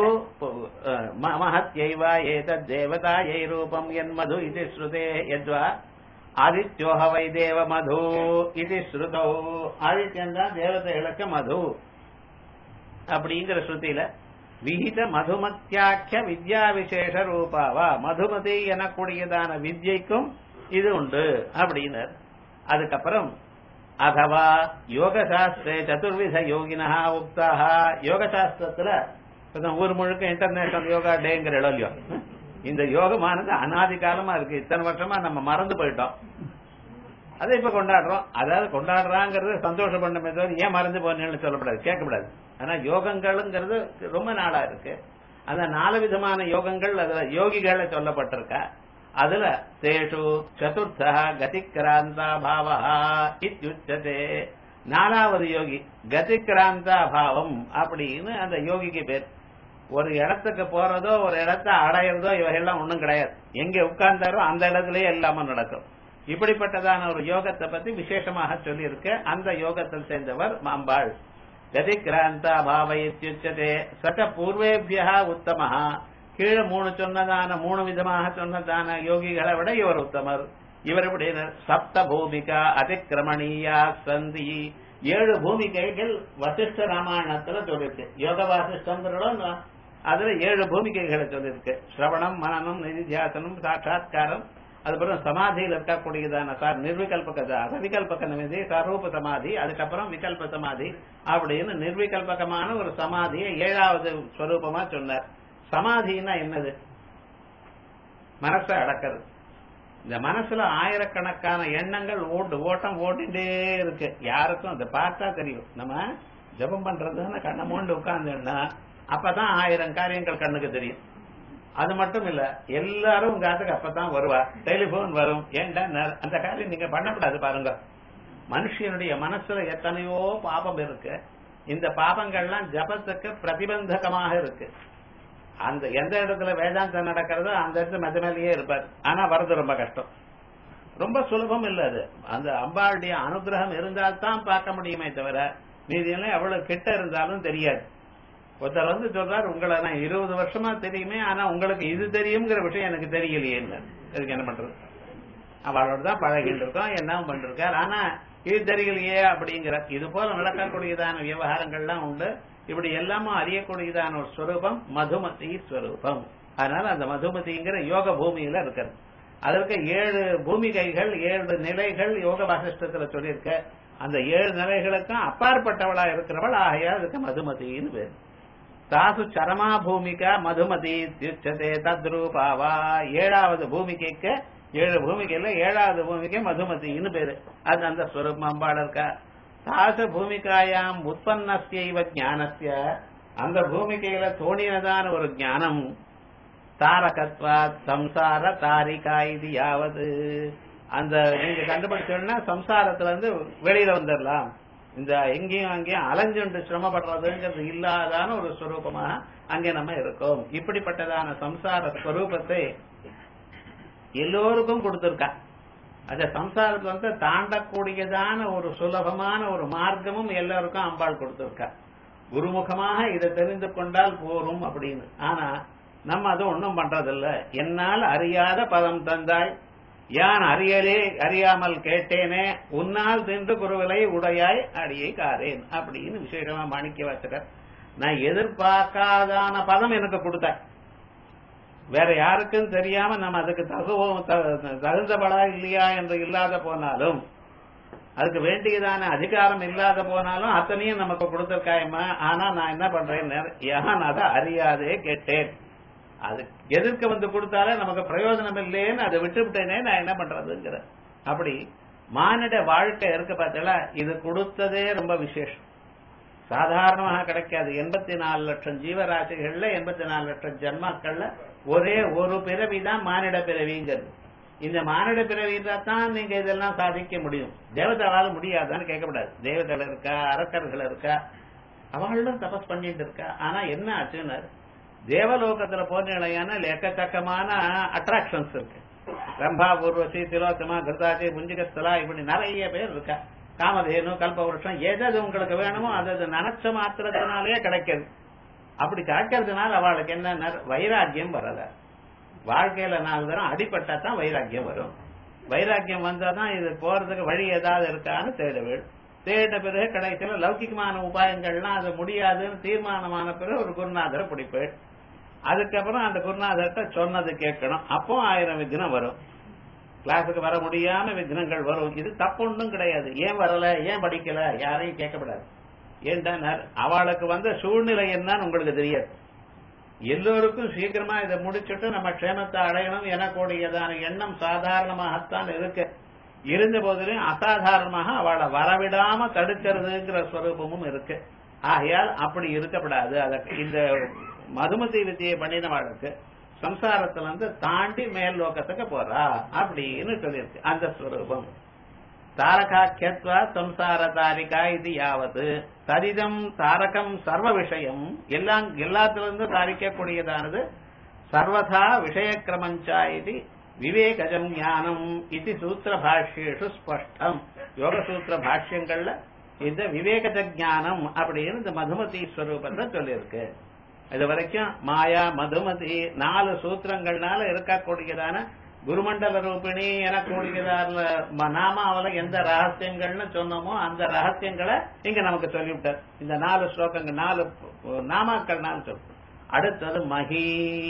மஹத்யைவா ஏதத் தேவதாயை ரூபம் என் மது இது ஸ்ருதே யத்வா ஆதித்யோஹ வை தேவ மது இது ஸ்ருதோ. ஆதித்யன் தான் தேவதைகளுக்கு மது அப்படிங்கிற ஸ்ருதியில விஹித மதுமத்தியாக்கிய வித்யா விசேஷ ரூபாவா, மதுமதி எனக்கூடியதான வித்யைக்கும் இது உண்டு அப்படின்னார். அதுக்கப்புறம் அதவா யோகசாஸ்திரே சதுர்வித யோகினா உக்தாக. யோகசாஸ்திரத்துல ஊர் முழுக்க இன்டர்நேஷனல் யோகா டேங்கிற இடம் இல்லையோ, இந்த யோகமானது அனாதி காலமா இருக்கு. இத்தனை வருஷமா நம்ம மறந்து போயிட்டோம், அதை இப்ப கொண்டாடுறோம். அதாவது கொண்டாடுறாங்கிறது சந்தோஷம் பண்ணமே தவிர ஏன் மறந்து போனேன்னு சொல்லப்படாது, கேட்கப்படாது. ஆனா யோகங்கள்ங்கிறது ரொம்ப நாளா இருக்கு. அந்த 4 விதமான யோகங்கள் அதுல யோகிகளை சொல்லப்பட்டிருக்கா. அதுல தேஷு சதுர்த்தா கதிக்கிராந்தா பாவா இத்யுச்சதே. 4வது யோகி கதிக்கிராந்தா பாவம் அப்படின்னு அந்த யோகிக்கு பேர். ஒரு இடத்துக்கு போறதோ ஒரு இடத்தை அடையிறதோ இவையெல்லாம் ஒண்ணும் கிடையாது. எங்க உட்கார்ந்தாரோ அந்த இடத்துலயே எல்லாமே நடக்கும். இப்படிப்பட்டதான ஒரு யோகத்தை பத்தி விசேஷமாக சொல்லி இருக்கு. அந்த யோகத்தில் சேர்ந்தவர் அம்பாள். கதிக்கிராந்தா பாவ இத்யுச்சதே சக பூர்வேபியா உத்தமஹா. கீழே 3 சொன்னதான 3 விதமாக சொன்னதான யோகிகளை விட இவர் உத்தமர். இவர் எப்படி சப்த பூமிகா அதிக்கிரமணியா சந்தி. 7 பூமிகைகள் வசிஷ்ட ராமாயணத்துல சொல்லிருக்கு. யோக வாசிஷ்டம் அதுல 7 பூமிகைகளை சொல்லிருக்கு. ஸ்ரவணம், மனனம், நிதித்தியாசனம், சாட்சாத்காரம், அதுக்கப்புறம் சமாதியில் இருக்கக்கூடியதான நிர்விகல்பக நிதி, சரூப சமாதி, அதுக்கப்புறம் விகல்ப சமாதி அப்படின்னு நிர்விகல்பகமான ஒரு சமாதியை 7வது ஸ்வரூபமா சொன்னார். சமாதினா என்னது? மனசை அடக்கிறது. இந்த மனசுல ஆயிரக்கணக்கான எண்ணங்கள் ஓட்டம் ஓட்டிட்டே இருக்கு. யாருக்கும் அதை பார்த்தா தெரியும். நம்ம ஜபம் பண்றதுன்னு கண்ணை மூண்டு உட்கார்ந்தோம்னா அப்பதான் 1000 காரியங்கள் கண்ணுக்கு தெரியும். அது மட்டும் இல்ல, எல்லாரும் உங்க ஆத்துக்கு அப்பதான் வருவா, டெலிபோன் வரும். ஏன்டா அந்த காரியம் நீங்க பண்ணக்கூடாது பாருங்க. மனுஷனுடைய மனசுல எத்தனையோ பாபம் இருக்கு. இந்த பாபங்கள்லாம் ஜபத்துக்கு பிரதிபந்தகமாக இருக்கு. அந்த எந்த இடத்துல வேதாந்தம் நடக்கிறதோ அந்த இடத்துல மெதமேலேயே இருப்பார். ஆனா வர்றது ரொம்ப கஷ்டம், ரொம்ப சுலபம் இல்ல. அது அந்த அம்பாளுடைய அனுகிரகம் இருந்தால்தான் பார்க்க முடியுமே தவிர மீதியெல்லாம் எவ்வளவு கிட்ட இருந்தாலும் தெரியாது. ஒருத்தர் வந்து சொல்றாரு, உங்களை நான் 20 வருஷமா தெரியுமே, ஆனா உங்களுக்கு இது தெரியுங்கிற விஷயம் எனக்கு தெரியலையே. இதுக்கு என்ன பண்றது? அவளோட தான் பழகிட்டு இருக்கோம், என்ன பண்றார், ஆனா இது தெரியலையே அப்படிங்கிற. இது போல நடக்கக்கூடியதான விவகாரங்கள்லாம் உண்டு. இப்படி எல்லாமும் அறியக்கூடியதான ஒரு ஸ்வரூபம் மதுமதி ஸ்வரூபம். அதனால அந்த மதுமதிங்கிற யோக பூமியில இருக்கிறது. அதற்கு 7 பூமிகைகள் 7 நிலைகள் யோக வாசிஷ்டத்துல சொல்லியிருக்க. அந்த 7 நிலைகளுக்கும் அப்பாற்பட்டவளா இருக்கிறவள், ஆகையா அதுக்கு மதுமதின்னு பேரு. தாசு சரமா பூமிகா மதுமதி தியுச்சதே தத்ரூபாவா. 7வது பூமிகைக்கு 7 பூமிகையில 7வது பூமிக்கு மதுமதின்னு பேரு. அது அந்த ஸ்வரூபம் அம்பாள் இருக்கா. தாச பூமிகாயாம் உற்பத்திய ஞானஸ்ய. அந்த பூமிகையில தோணினதான ஒரு ஞானம் தாரகத்வா சம்சார தாரிகா இது யாவது. அந்த நீங்க கண்டுபிடிச்சோம்னா சம்சாரத்துல இருந்து வெளியில வந்துடலாம். இந்த எங்கேயும் அங்கேயும் அலைஞ்சுண்டு சிரமப்படுறதுங்கிறது இல்லாதான ஒரு ஸ்வரூபமாக அங்கே நம்ம இருக்கோம். இப்படிப்பட்டதான சம்சார ஸ்வரூபத்தை எல்லோருக்கும் கொடுத்திருக்கா. அந்த சம்சாரத்துல தாண்டக்கூடியதான ஒரு சுலபமான ஒரு மார்க்கமும் எல்லாருக்கும் அம்பாள் கொடுத்திருக்கா. குருமுகமாக இதை தெரிந்து கொண்டால் போரும் அப்படின்னு. ஆனா நம்ம அது ஒன்றும் பண்றதில்ல. என்னால் அறியாத பதம் தந்தாய், யான் அறியாமல் கேட்டேனே, உன்னால் தின்று குருவிலை உடையாய் அடியை காரேன் அப்படின்னு விசேஷமா மாணிக்க வாசகர். நான் எதிர்பார்க்காதான பதம் எனக்கு கொடுத்தாய். வேற யாருக்கும் தெரியாம நம்ம அதுக்கு தகுந்தபடா இல்லையா என்று இல்லாத போனாலும், அதுக்கு வேண்டியதான அதிகாரம் இல்லாத போனாலும் அத்தனையும் நமக்கு கொடுத்திருக்காயம்மா. ஆனா நான் என்ன பண்றேன், யான் அதை அறியாதே கேட்டேன். அது எதிர்க்க கொடுத்தாலே நமக்கு பிரயோஜனம் இல்லைன்னு அதை விட்டுவிட்டேனே, நான் என்ன பண்றதுங்கிற. அப்படி மானிட வாழ்க்கை இருக்க பார்த்தா இது கொடுத்ததே ரொம்ப விசேஷம். சாதாரணமாக கிடைக்காது. 84 லட்சம் ஜீவராசிகள்ல 84 லட்சம் ஜன்மாக்கள்ல ஒரே ஒரு பிறவிதான் மானிட பிறவிங்கிறது. இந்த மானிட பிறவியில தான் நீங்க இதெல்லாம் சாதிக்க முடியும். தேவதாவால முடியாதான்னு கேட்கக்கூடாது. தேவதைகள் இருக்கா, அரக்கர்கள் இருக்கா, அவளும் தபஸ் பண்ணிட்டு இருக்கா. ஆனா என்ன ஆச்சுன்னு, தேவலோகத்துல போன எக்கச்சக்கமான அட்ராக்ஷன்ஸ் இருக்கு. ரம்பா, ஊர்வசி, திலோத்தமா, கிருதாச்சி, புஞ்சிகஸ்தலா, இப்படி நிறைய பேர் இருக்கா. காமதேனு, கல்பவருஷம், எது உங்களுக்கு வேணுமோ அது நினைச்ச மாத்திரத்தினாலே கிடைக்கிறது. அப்படி கிடைக்கிறதுனால அவளுக்கு என்ன வைராக்கியம் வரல. வாழ்க்கையில 4 தரம் அடிப்பட்டா தான் வைராக்கியம் வரும். வைராக்கியம் வந்தாதான் இது போறதுக்கு வழி ஏதாவது இருக்கான்னு தேடுவேன். தேடின பிறகு கடைசியில லௌகிகமான உபாயங்கள்லாம் அது முடியாதுன்னு தீர்மானமான பிறகு ஒரு குருநாதரை பிடிப்பேன். அதுக்கப்புறம் அந்த குருநாதர்கிட்ட சொன்னது கேட்கணும். அப்போ 1000 விக்னம் வரும். கிளாஸுக்கு வர முடியாம விக்னங்கள் வரும். இது தப்பு ஒன்றும் கிடையாது. ஏன் வரல, ஏன் படிக்கல, யாரையும் கேட்கப்படாது. ஏன்டா அவளுக்கு சூழ்நிலை என்னன்னு உங்களுக்கு தெரியாது. எல்லோருக்கும் சீக்கிரமா இதை முடிச்சுட்டு நம்ம க்ஷேமத்தை அடையணும் எனக்கூடியதான எண்ணம் சாதாரணமாகத்தான் இருக்கு. இருந்த போதிலும் அசாதாரணமாக அவளை வரவிடாம தடுக்கிறதுங்கிற ஸ்வரூபமும் இருக்கு. ஆகையால் அப்படி இருக்கப்படாது. அதற்கு இந்த மதுமதி வித்தியை பண்ணினவாளுக்கு சம்சாரத்துல தாண்டி மேல் லோகத்துக்கு போறா அப்படின்னு சொல்லியிருக்கு. அந்த ஸ்வரூபம் தாரகாக்கியத்வா சம்சார தாரிகா இது யாவது தரிதம் தாரகம் சர்வ விஷயம் எல்லாத்திலிருந்து தாரிக்கக்கூடியதானது சர்வதா விஷயக்கிரமஞ்சா இது விவேகஜம் ஞானம் இது சூத்திர பாஷ்யேஷு ஸ்பஷ்டம். யோக சூத்திர பாஷ்யங்கள்ல இந்த விவேகஜ ஞானம் அப்படின்னு இந்த மதுமதி ஸ்வரூபத்தை சொல்லியிருக்கு. இது வரைக்கும் மாயா, மதுமதி 4 சூத்திரங்கள்னால இருக்கக்கூடியதான குருமண்டல ரூபிணி எனக்கூடியதான நாமாவில எந்த ரகசியங்கள்னு சொன்னோமோ அந்த ரகசியங்களை இங்க நமக்கு சொல்லிவிட்டார். இந்த 4 ஸ்லோகங்கள் 4 நாமாக்கள் சொல்றோம். அடுத்தது மகி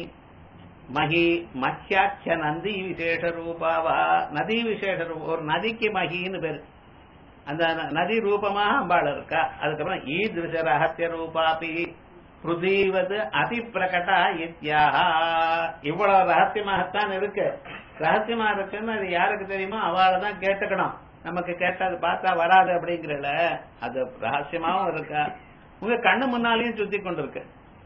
மகி மஹ்யாட்ச நந்தி விசேஷ ரூபாவா. நதி விசேஷ ரூபம், ஒரு நதிக்கு மகின்னு பேரு. அந்த நதி ரூபமாக அம்பாள் இருக்கா. அதுக்கப்புறம் ஈதிருஷ ரகசிய ரூபாபி புருதீவது அதி பிரகடா இத்யாஹா. இவ்வளவு ரகசியமாகத்தான் இருக்கு. ரகசியமா இருக்குன்னு அது யாருக்கு தெரியுமோ அவளை தான் கேட்டுக்கணும். நமக்கு கேட்டது பார்த்தா வராது அப்படிங்கிறல அது ரகசியமாவும் இருக்கா. உங்க கண்ணு முன்னாலேயும் சுத்தி கொண்டிருக்கு.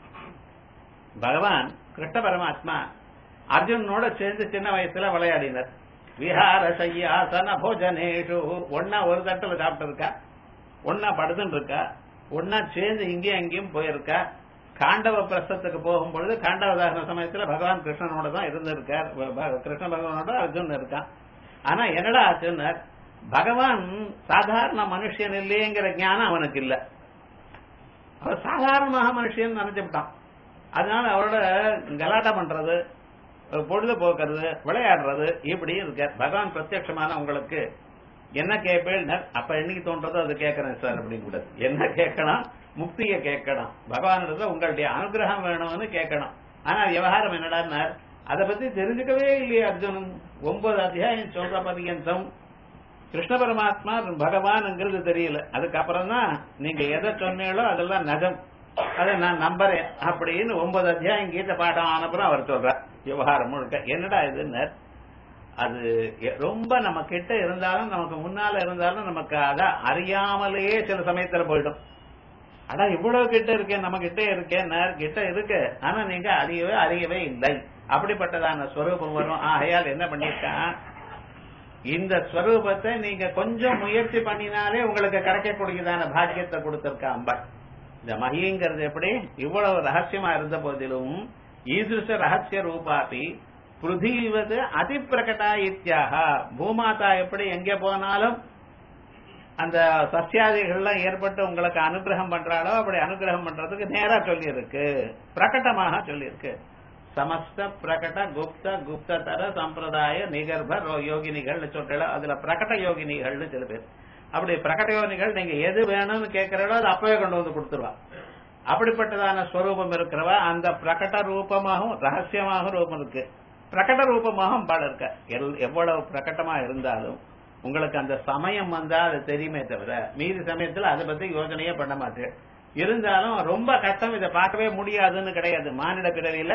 பகவான் கிருஷ்ண பரமாத்மா அர்ஜுனனோட சேர்ந்து சின்ன வயசுல விளையாடினார். விஹார சையாசன போஜனேஷு. ஒன்னா ஒரு தட்டுல சாப்பிட்டு இருக்கா, ஒன்னா படுத்துன்னு இருக்கா, ஒன்னா சேர்ந்து இங்கேயும் அங்கேயும் போயிருக்கா. காண்டவ பிரசத்துக்கு போகும்பொழுது காண்டவதாசன சமயத்துல பகவான் கிருஷ்ணனோட தான் இருந்திருக்கார். கிருஷ்ண பகவானோட அர்ஜுன் இருக்கான். ஆனா என்னடா ஆச்சுன்னு, பகவான் சாதாரண மனுஷன் இல்லையேங்கிற ஞானம் அவனுக்கு இல்ல. அவர் சாதாரணமாக மனுஷன் நினைச்சுட்டான். அதனால அவரோட கலாட்டா பண்றது, பொழுது போக்குறது, விளையாடுறது இப்படி இருக்க. பகவான் பிரத்யட்சமான உங்களுக்கு என்ன கேட்பேன், அப்ப என்னைக்கு தோன்றதோ அது கேட்கறேன் சார் அப்படின்னு கூட. என்ன கேட்கணும், முக்திய கேட்கணும். பகவானிடத்துல உங்களுடைய அனுகிரகம் வேணும்னு கேட்கணும். ஆனா விவகாரம் என்னடா, அதை பத்தி தெரிஞ்சுக்கவே இல்லையே அர்ஜுனன். 9 அத்தியாயம் சொல்ற பர்யந்தம் கிருஷ்ண பரமாத்மா பகவான்ங்கிறது தெரியல. அதுக்கப்புறம் தான் நீங்க எதை சொன்னீங்களோ அதெல்லாம் நகம், அதை நான் நம்புறேன் அப்படின்னு 9 அத்தியாயம் கீத பாடம் ஆனப்புறம் அவர் சொல்றார். விவகாரம் முழுக்க என்னடா இதுன்னு, அது ரொம்ப நம்ம கிட்ட இருந்தாலும் நமக்கு முன்னால இருந்தாலும் நமக்கு அத அறியாமலேயே சில சமயத்துல போயிடும். ஆனா இவ்வளவு கிட்ட இருக்கேன், நம்ம கிட்ட இருக்கேன், கிட்ட இருக்கு, ஆனா நீங்க அறியவே இல்லை. அப்படிப்பட்டதான ஸ்வரூபம் வரும். ஆகையால் என்ன பண்ணிருக்கான், இந்த ஸ்வரூபத்தை நீங்க கொஞ்சம் முயற்சி பண்ணினாலே உங்களுக்கு கிடைக்கக்கூடியதான பாக்கியத்தை கொடுத்திருக்க அம்பாள். இந்த மகிங்கிறது எப்படி இவ்வளவு ரகசியமா இருந்த போதிலும் ஈதுஷ ரகசிய ரூபாபி பிருதிவது அதிப்பிரகடா இத்தியாக, பூமாதா எப்படி எங்க போனாலும் அந்த சசியாதிகள்லாம் ஏற்பட்டு உங்களுக்கு அனுகிரகம் பண்றாளோ அப்படி அனுகிரகம் பண்றதுக்கு நேரா சொல்லி இருக்கு, பிரகடமாக சொல்லி இருக்கு. சமஸ்த பிரகட குப்த குப்ததர சம்பிரதாய நிகர்ப யோகினிகள் சொல்றா, அதுல பிரகட யோகினிகள்னு சில பேர். அப்படி பிரகட யோகினிகள் நீங்க எது வேணும்னு கேட்கிறோ அது அப்பவே கொண்டு வந்து கொடுத்துருவா. அப்படிப்பட்டதான ஸ்வரூபம் இருக்கிறவா அந்த பிரகட ரூபமாகவும் ரகசியமாக ரூபம் இருக்கு, பிரகட ரூபமாகவும் பாட இருக்க. எவ்வளவு பிரகடமா இருந்தாலும் உங்களுக்கு அந்த சமயம் வந்தா அது தெரியுமே தவிர மீதி சமயத்துல அதை பத்தி யோசனையே பண்ண மாட்டேன். இருந்தாலும் ரொம்ப கஷ்டம், இதை பார்க்கவே முடியாதுன்னு கிடையாது. மானிட பிறவியில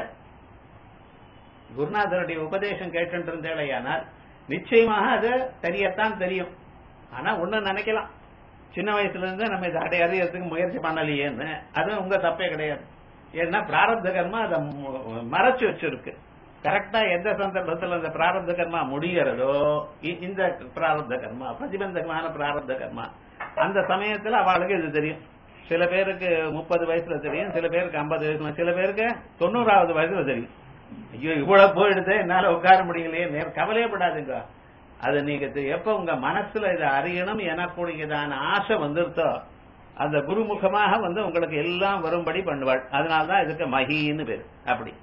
குருநாதருடைய உபதேசம் கேட்டு இருந்தேனால் நிச்சயமாக அது தெரியத்தான் தெரியும். ஆனா ஒண்ணு நினைக்கலாம், சின்ன வயசுல இருந்து நம்ம இதை அறியறதுக்கு முயற்சி பண்ணலையேன்னு. அது உங்க தப்பே கிடையாது. ஏன்னா பிராரப்த கர்மா அதை மறைச்சு வச்சிருக்கு. கரெக்டா எந்த சந்தர்ப்பத்தில் அந்த பிராரப்த கர்மா முடிகிறதோ, இந்த பிராரப்த கர்மா பிரதிபந்தகமான பிராரப்த கர்மா, அந்த சமயத்துல அவளுக்கு இது தெரியும். சில பேருக்கு 30 வயசுல தெரியும், சில பேருக்கு 50 வயசுல, சில பேருக்கு 90வது வயசுல தெரியும். ஐயோ இவ்வளவு போயிடுது என்னால உட்கார முடியலையே, கவலையப்படாதுங்க. அது நீங்க எப்ப உங்க மனசுல இதை அறியணும் எனக்கூடியதான ஆசை வந்துருத்தோ அந்த குருமுகமாக உங்களுக்கு எல்லாம் வரும்படி பண்ணுவாள். அதனால்தான் இதுக்கு மகின்னு பேரு. அப்படி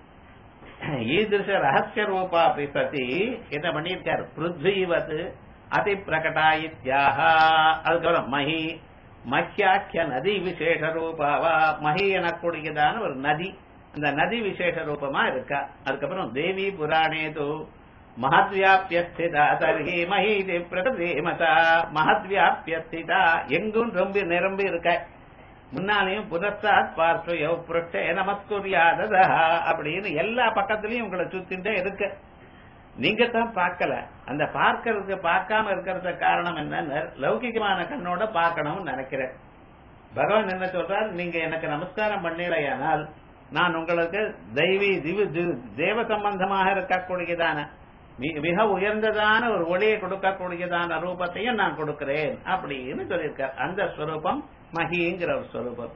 ஈதிருஷ ரகசிய ரூபா சதி என்ன பண்ணியிருக்காரு, பிருத்விவத் அதி பிரகடாயித்யாக. அதுக்கப்புறம் மகி மஹ்யாக்கிய நதி விசேஷ ரூபாவா, மகி எனக்கூடியதான ஒரு நதி, அந்த நதி விசேஷ ரூபமா இருக்கா. அதுக்கப்புறம் தேவி புராணேது மகத்வியாபியஸ்திதா தர்ஹி மஹீதி பிரதேமதா, மகத்வியாபியஸ்திதா எங்கும் ரொம்ப நிரம்பி இருக்க. முன்னாலையும் புனஸ்தாத் பார்ஸ்வயோ புருஷ்டே நமஸ்குரியாததா அப்படின்னு எல்லா பக்கத்திலையும் உங்களை சுத்திட்டே இருக்கு. நீங்க தான் பார்க்கல. அந்த பார்க்கறதுக்கு பார்க்காம இருக்கிறதுக்கு காரணம் என்னன்னு லௌகிகமான கண்ணோட பார்க்கணும்னு நினைக்கிறேன். பகவான் என்ன சொல்றார், நீங்க எனக்கு நமஸ்காரம் பண்ணலையானால் நான் உங்களுக்கு தெய்வீ தேவ சம்பந்தமாக இருக்கக்கூடியதான மிக உயர்ந்ததான ஒரு ஒளியை கொடுக்கக்கூடியதான ரூபத்தையும் நான் கொடுக்கிறேன் அப்படின்னு சொல்லியிருக்கார். அந்த ஸ்வரூபம் மகிங்கிற ஒரு ஸ்வரூபம்.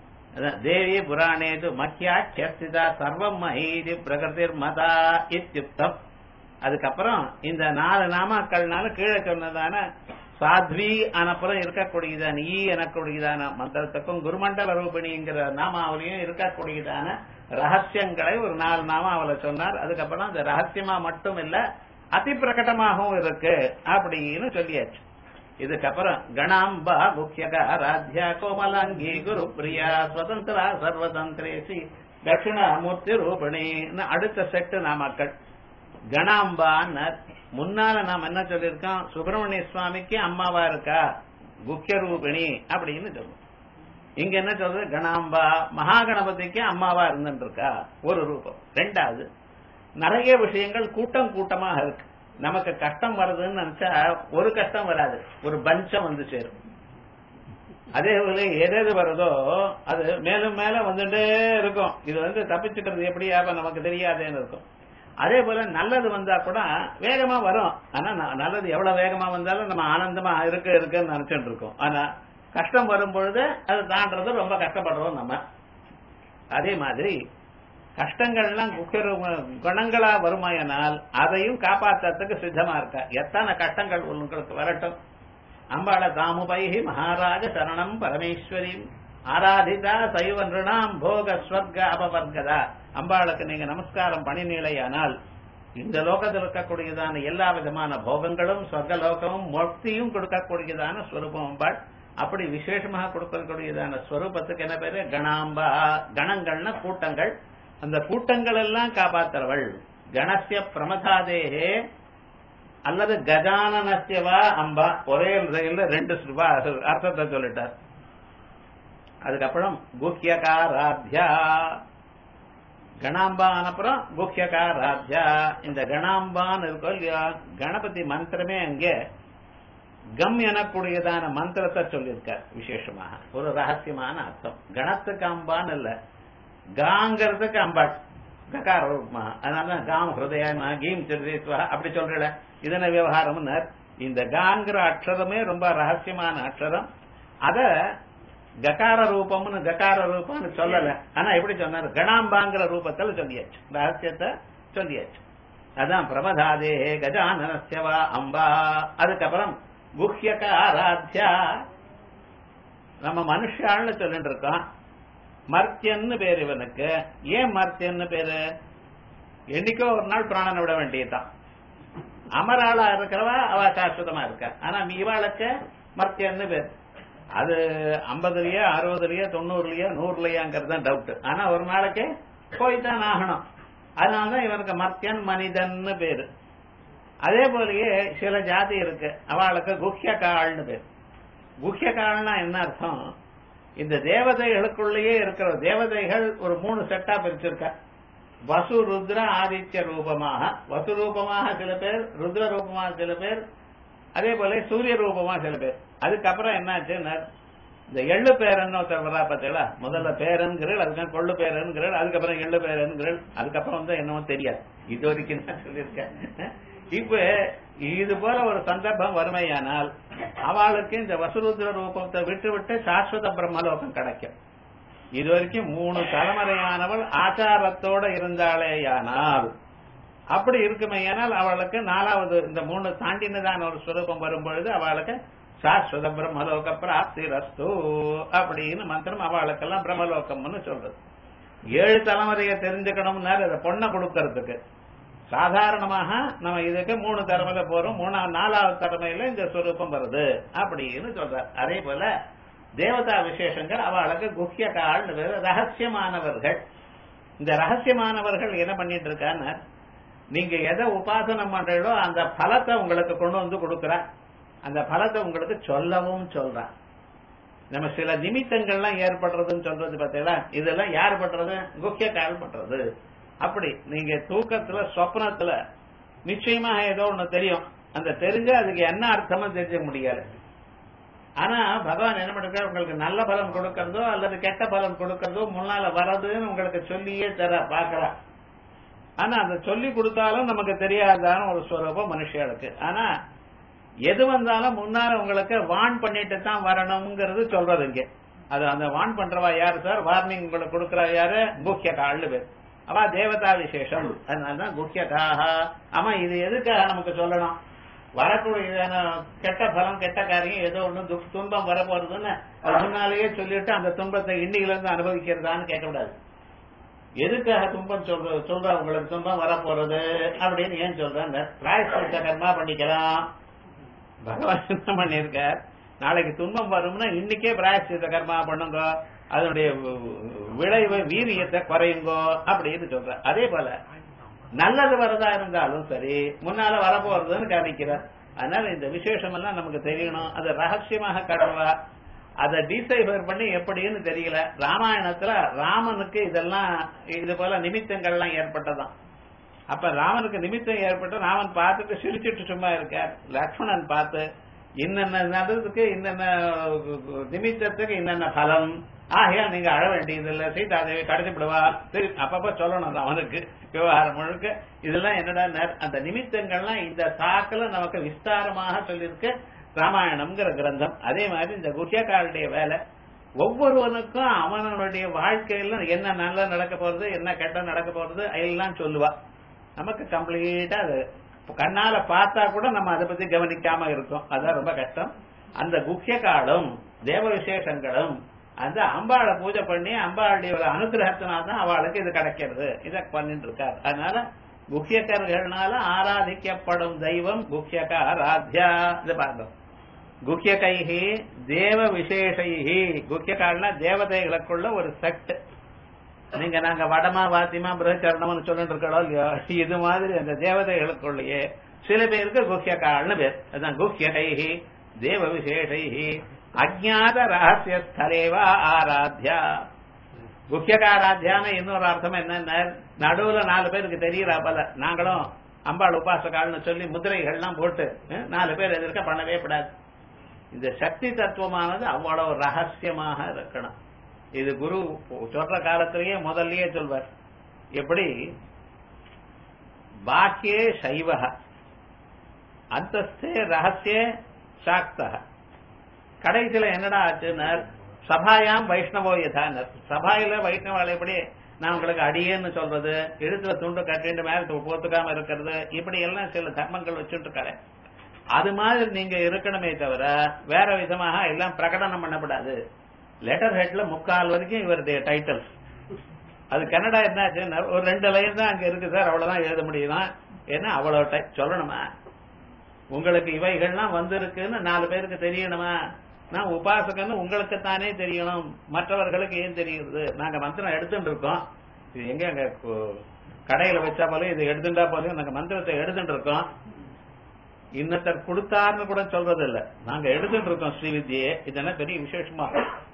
தேவி புராணேது மஹ்யாட்சிதா சர்வம் மஹீதி பிரகிருதிர் மதா இத்யுக்தம். அதுக்கப்புறம் இந்த 4 நாமாக்கள்னால கீழே சொன்னதான சாத்வி அனப்புறம் இருக்கக்கூடியதான ஈ எனக்கூடியதான மந்திரத்துக்கும் குருமண்டல ரூபிணிங்கிற நாமாவிலையும் இருக்கக்கூடியதான ரகசியங்களை ஒரு 4 நாமாவில சொன்னார். அதுக்கப்புறம் அந்த ரகசியமா மட்டும் இல்ல அதி பிரகடமாகவும் இருக்கு அப்படின்னு சொல்லியாச்சு. இதுக்கப்புறம் கணாம்பா முக்கியக ராத்யா கோமலாங்கி குரு பிரியா ஸ்வதந்திரா சர்வதந்திரேசி தட்சிணாமூர்த்தி ரூபிணி அடுத்த செட்டு நாமாக்கள். கணாம்பான்னு முன்னால நாம் என்ன சொல்லியிருக்கோம், சுப்பிரமணிய சுவாமிக்கு அம்மாவா இருக்கா குக்கிய ரூபிணி அப்படின்னு சொல்லுவோம். இங்க என்ன சொல்றது, கணாம்பா மகாகணபதிக்கு அம்மாவா இருந்துட்டு இருக்கா ஒரு ரூபம். 2வது நிறைய விஷயங்கள் கூட்டம் கூட்டமாக இருக்கு. நமக்கு கஷ்டம் வருதுன்னு நினைச்சா ஒரு கஷ்டம் வராது, ஒரு பஞ்சம் வந்து சேரும். அதே போல எது வருதோ அது மேலும் மேல வந்துட்டே இருக்கும். இது தப்பிச்சுக்கிறது எப்படியா நமக்கு தெரியாதேன்னு இருக்கும். அதே போல நல்லது வந்தா கூட வேகமா வரும். ஆனா நல்லது எவ்வளவு வேகமா வந்தாலும் நம்ம ஆனந்தமா இருக்குன்னு நினைச்சுட்டு இருக்கோம். ஆனா கஷ்டம் வரும் பொழுது அது தாண்டறது ரொம்ப கஷ்டப்படுறோம் நம்ம. அதே மாதிரி கஷ்டங்கள்லாம் குணங்களா வருமானால் அதையும் காப்பாற்றத்துக்கு சித்தமா இருக்க. எத்தனை கஷ்டங்கள் உங்களுக்கு வரட்டும், அம்பாள தாமுபைஹி மகாராஜ சரணம் பரமேஸ்வரி ஆராதிதா சைவ நிருணாம் போக ஸ்வர்க அபவர்கதா. அம்பாளுக்கு நீங்க நமஸ்காரம் பண்ணினீழையானால் இந்த லோகத்தில் இருக்கக்கூடியதான எல்லா விதமான போகங்களும் சொர்க்கலோகமும் முக்தியும் கொடுக்கக்கூடியதான ஸ்வரூபம் அம்பாள். அப்படி விசேஷமாக கொடுக்கக்கூடியதான ஸ்வரூபத்துக்கு என்ன பேரு, கணாம்பா. கணங்கள்னா கூட்டங்கள். அந்த கூட்டங்கள் எல்லாம் காப்பாற்றுறவள். கணசிய பிரமதாதேகே அல்லது கஜானனஸ்யவா அம்பா. ஒரே 2 அர்த்தத்தை சொல்லிட்டார். அதுக்கப்புறம் குஹ்யகாராத்யா கணாம்பான், அப்புறம் குஹ்யகாராத்யா. இந்த கணாம்பான் இருக்கும் இல்லையா, கணபதி மந்திரமே அங்கே கம் எனக்கூடியதான மந்திரத்தை சொல்லியிருக்கார். விசேஷமாக ஒரு ரகசியமான அர்த்தம். கணத்துக்கு அம்பான் இல்ல, காங்கிறதுக்கு அம்பாள் ககார ரூபமா. அதனால காம் ஹிருதயமா கீம் சிறுதேஸ்வா அப்படி சொல்றல. இதன விவகாரம். இந்த காங்கிற அக்ஷரமே ரொம்ப ரகசியமான அக்ஷரம். அத ககார ரூபம்னு சொல்லல. ஆனா எப்படி சொன்னார்? கணாம்பாங்கிற ரூபத்தில் சொல்லியாச்சு, ரகசியத்தை சொல்லியாச்சு. அதான் பிரமதாதே கஜானனஸ்யவா அம்பா. அதுக்கப்புறம் குஹ்யக ஆராத்யா. நம்ம மனுஷாள்னு சொல்லிட்டு இருக்கோம். மர்த்தியன்னு பேரு இவனுக்கு. ஏன் மர்த்தியன்னு பேரு? என்னைக்கோ ஒரு நாள் பிராணனை விட வேண்டியதுதான். அமராளா இருக்கிறவா அவ சாஸ்வதமா இருக்க. ஆனா இவாளுக்கு மர்த்தியன்னு பேர். அது 50லயோ 60லயோ 90லயோ 100லயாங்கிறது தான் டவுட். ஆனா ஒரு நாளைக்கு போய்தான் ஆகணும். அதனாலதான் இவனுக்கு மர்த்தியன் மனிதன்னு பேரு. அதே போலயே சில ஜாதி இருக்கு, அவளுக்கு குஹ்யகாள்னு பேர். குஹ்யகால்னா என்ன அர்த்தம்? இந்த தேவதைகளுக்குள்ளேயே இருக்கிற தேவதைகள் ஒரு 3 செட்டா பிரிச்சிருக்க. வசு ருத்ர ஆதித்ய ரூபமாக, வசு ரூபமாக சில பேர், ருத்ர ரூபமாக சில பேர், அதே போல சூரிய ரூபமா சில பேர். அதுக்கப்புறம் என்னாச்சு, இந்த எள்ளு பேரன்னு ஒருத்தர் வரா பார்த்தீங்களா? முதல்ல பேரன்கிறீள், அதுக்கு கொள்ளு பேரன்கிறீள், அதுக்கப்புறம் எள்ளு பேரன்கிறீள், அதுக்கப்புறம் வந்து என்னவோ தெரியாது. இது வரைக்கும் தான் சொல்லியிருக்கேன். இப்ப இது போல ஒரு சந்தர்ப்பம் வறுமையானால் அவளுக்கு இந்த வசுருத்ர ரூபத்தை விட்டு விட்டு சாஸ்வத பிரம்மலோகம் கிடைக்கும். இது வரைக்கும் 3 தலைமுறையானவள் ஆச்சாரத்தோட இருந்தாளேயானால், அப்படி இருக்குமையானால் அவளுக்கு 4வது இந்த 3 தாண்டினதான ஒரு சுரூபம் வரும்பொழுது அவளுக்கு சாஸ்வத பிரம்மலோக பிராப்தி ரஸ்து அப்படின்னு மந்திரம் அவளுக்கெல்லாம் பிரம்மலோகம்னு சொல்றது. 7 தலைமுறையை தெரிஞ்சுக்கணும்னா அதை பொண்ணை கொடுக்கறதுக்கு சாதாரணமாக நம்ம இதுக்கு 3 தலைமையில போறோம். 4வது தலைமையில இந்த சுரூபம் வருது அப்படின்னு சொல்றார். அதே போல தேவதா விசேஷங்கள் அவளுக்கு குஹ்யகால், ரகசியமானவர்கள். இந்த ரகசியமானவர்கள் என்ன பண்ணிட்டு இருக்கான்னு, நீங்க எதை உபாசனம் பண்றீங்களோ அந்த பலத்தை உங்களுக்கு கொண்டு வந்து கொடுக்குற, அந்த பலத்தை உங்களுக்கு சொல்லவும் சொல்றான். நம்ம சில நிமித்தங்கள்லாம் ஏற்படுறதுன்னு சொல்றது பார்த்தீங்களா? இதெல்லாம் யார் பண்றது? குஹ்யகால் பண்றது. அப்படி நீங்க தூக்கத்துல சொப்னத்துல நிச்சயமாக ஏதோ ஒண்ணு தெரியும், அந்த தெரிஞ்ச அதுக்கு என்ன அர்த்தமும் தெரிஞ்சுக்க முடியாது. ஆனா பகவான் என்ன பண்றாரு, உங்களுக்கு நல்ல பலன் கொடுக்கறதோ அல்லது கெட்ட பலன் கொடுக்கறதோ முன்னால வர்றதுன்னு உங்களுக்கு சொல்லியே தர பாக்கறா. ஆனா அந்த சொல்லி கொடுத்தாலும் நமக்கு தெரியாதான ஒரு ஸ்வரூபம் மனுஷர்களுக்கு. ஆனா எது வந்தாலும் முன்னால உங்களுக்கு வான் பண்ணிட்டு தான் வரணுங்கிறது சொல்றது இங்க. அது அந்த வான் பண்றவா யாரு சார்? வார்னிங் உங்களுக்கு கொடுக்கறா யாரு? குஹ்யகால்னு பேர். அவ தேவதா விசேஷம். அதனாலதான் குஹ்யகாஹ. ஆமா, இது எதுக்காக நமக்கு சொல்லணும்? வரக்கூடிய கெட்ட பலம், கெட்ட காரியம், ஏதோ ஒண்ணு துன்பம் வரப்போறதுன்னு அது முன்னாலேயே சொல்லிட்டு அந்த துன்பத்தை இன்னையில இருந்து அனுபவிக்கிறதான்னு கேட்கக்கூடாது. எதுக்காக துன்பம் சொல்ற உங்களுக்கு துன்பம் வரப்போறது அப்படின்னு ஏன் சொல்றேன்? பிராயஷ்சித்த கர்மா பண்ணிக்கலாம். பகவான் என்ன பண்ணிருக்கார், நாளைக்கு துன்பம் வரும்னா இன்னைக்கே பிராயஷ்சித்த கர்மா பண்ணுங்க, அதனுடைய விளைவு வீரியத்தை குறையுங்கோ அப்படின்னு சொல்ற. அதே போல நல்லது வரதா இருந்தாலும் சரி முன்னால வரப்போறதுன்னு காமிக்கிறார். அதனால இந்த விசேஷம் எல்லாம் நமக்கு தெரியணும். அது ரகசியமாக கடவுளா அதை டிசைபர் பண்ணி எப்படின்னு தெரியல. ராமாயணத்துல ராமனுக்கு இதெல்லாம் இது போல நிமித்தங்கள்லாம் ஏற்பட்டதான். அப்ப ராமனுக்கு நிமித்தம் ஏற்பட்டு ராமன் பார்த்துட்டு சிரிச்சுட்டு சும்மா இருக்கார். லக்ஷ்மணன் பார்த்து இன்னென்ன நடந்ததுக்கு இன்னென்ன நிமித்தத்துக்கு இன்னென்ன பலம், ஆகையா நீங்க அழ வேண்டியதில்லை, சீதாதேவி கடத்திவிடுவா. சரி, அப்பப்ப சொல்லணும் அவனுக்கு விவகாரம் முழுக்க. இதெல்லாம் என்னடா அந்த நிமித்தங்கள்லாம் இந்த சாக்கில நமக்கு விஸ்தாரமாக சொல்லியிருக்கு ராமாயணம்ங்கிற கிரந்தம். அதே மாதிரி இந்த குஹ்யகாலுடைய வேலை ஒவ்வொருவனுக்கும் அவனுடைய வாழ்க்கையில என்ன நல்லா நடக்க போறது, என்ன கெட்ட நடக்க போறது எல்லாம் சொல்லுவா. நமக்கு கம்ப்ளீட்டா அது கண்ணால பார்த்தா கூட நம்ம அதை பத்தி கவனிக்காம இருக்கோம். அதான் ரொம்ப கஷ்டம். அந்த குஹ்யகாலும் தேவ விசேஷங்களும் அந்த அம்பாளை பூஜை பண்ணி அம்பாளுடைய அனுகிரகத்தினால்தான் அவளுக்கு இது கிடைக்கிறது. இத பண்ணிட்டு இருக்காரு. அதனால குஹ்யகர்களால ஆராதிக்கப்படும் தெய்வம் குஹ்யக ஆராத்யா. இது பார்த்தோம். குஹ்யகைஹி தேவ விசேஷைஹி. குஹ்யகால்னா தேவதைகளுக்குள்ள ஒரு செக்ட். நீங்க நாங்க வடமா வாத்தியமா பிரச்சரணம்னு சொல்லிட்டு இருக்கோம் இல்லையோ, இது மாதிரி அந்த தேவதைகளுக்குள்ளேயே சில பேருக்கு குஹ்யகால்னு பேர். அதுதான் குஹ்யகைஹி தேவ விசேஷைஹி அஜ்ஞாத ரகசிய ஸ்தலேவா ஆராத்யா. குஹ்யகாராத்யான இன்னொரு அர்த்தம் என்னன்னா, நடுவுல 4 பேருக்கு தெரியறா போல நாங்களும் அம்பாள் உபாசகால்னு சொல்லி முதிரைகள்லாம் போட்டு 4 பேர் எதிர்க்க பண்ணவே கூடாது. இந்த சக்தி தத்துவமானது அவ்வளவு ரகசியமாக இருக்கணும். இது குரு சொல்ற காலத்திலேயே முதல்லயே சொல்வார். எப்படி பாக்கியே சைவக அந்தஸ்தே ரகசிய சாக்தா. கடைசியில என்னடா ஆச்சுன்னா சபாயாம் வைஷ்ணவோ யதானர், சபாயில வைஷ்ணவால எப்படி நான் உங்களுக்கு அடியேன்னு சொல்றது, எழுத்துல துண்டு கட்டிட்டு மேல போத்துக்காம இருக்கிறது, இப்படி எல்லாம் சில தர்மங்கள் வச்சுட்டு இருக்காரு. அது மாதிரி நீங்க இருக்கணுமே தவிர வேற விதமாக எல்லாம் பிரகடனம் பண்ணப்படாது. லெட்டர் ஹெட்ல 3/4 வரைக்கும் இவருடைய டைட்டில். அது கன்னடா என்னாச்சுன்னா ஒரு 2 லைன் தான் அங்க இருக்கு சார், அவ்வளவுதான் எழுத முடியும். ஏன்னா அவ்வளவு சொல்லணுமா? உங்களுக்கு இவைகள்லாம் வந்திருக்குன்னு 4 பேருக்கு தெரியணுமா? நான் உபாசகன்னு உங்களுக்கு தானே தெரியணும், மற்றவர்களுக்கு ஏன் தெரியுது? நாங்க மந்திரம் எடுத்துட்டு இருக்கோம், இது எங்க அங்க கடையில வச்சா போல இது எடுத்துட்டா போல நாங்க மந்திரத்தை எடுத்துட்டு இருக்கோம். இன்னத்தர் கொடுத்தாருன்னு கூட சொல்றது இல்ல, நாங்க எடுத்துட்டு இருக்கோம் ஸ்ரீவித்யே. இதெல்லாம் பெரிய விசேஷமா.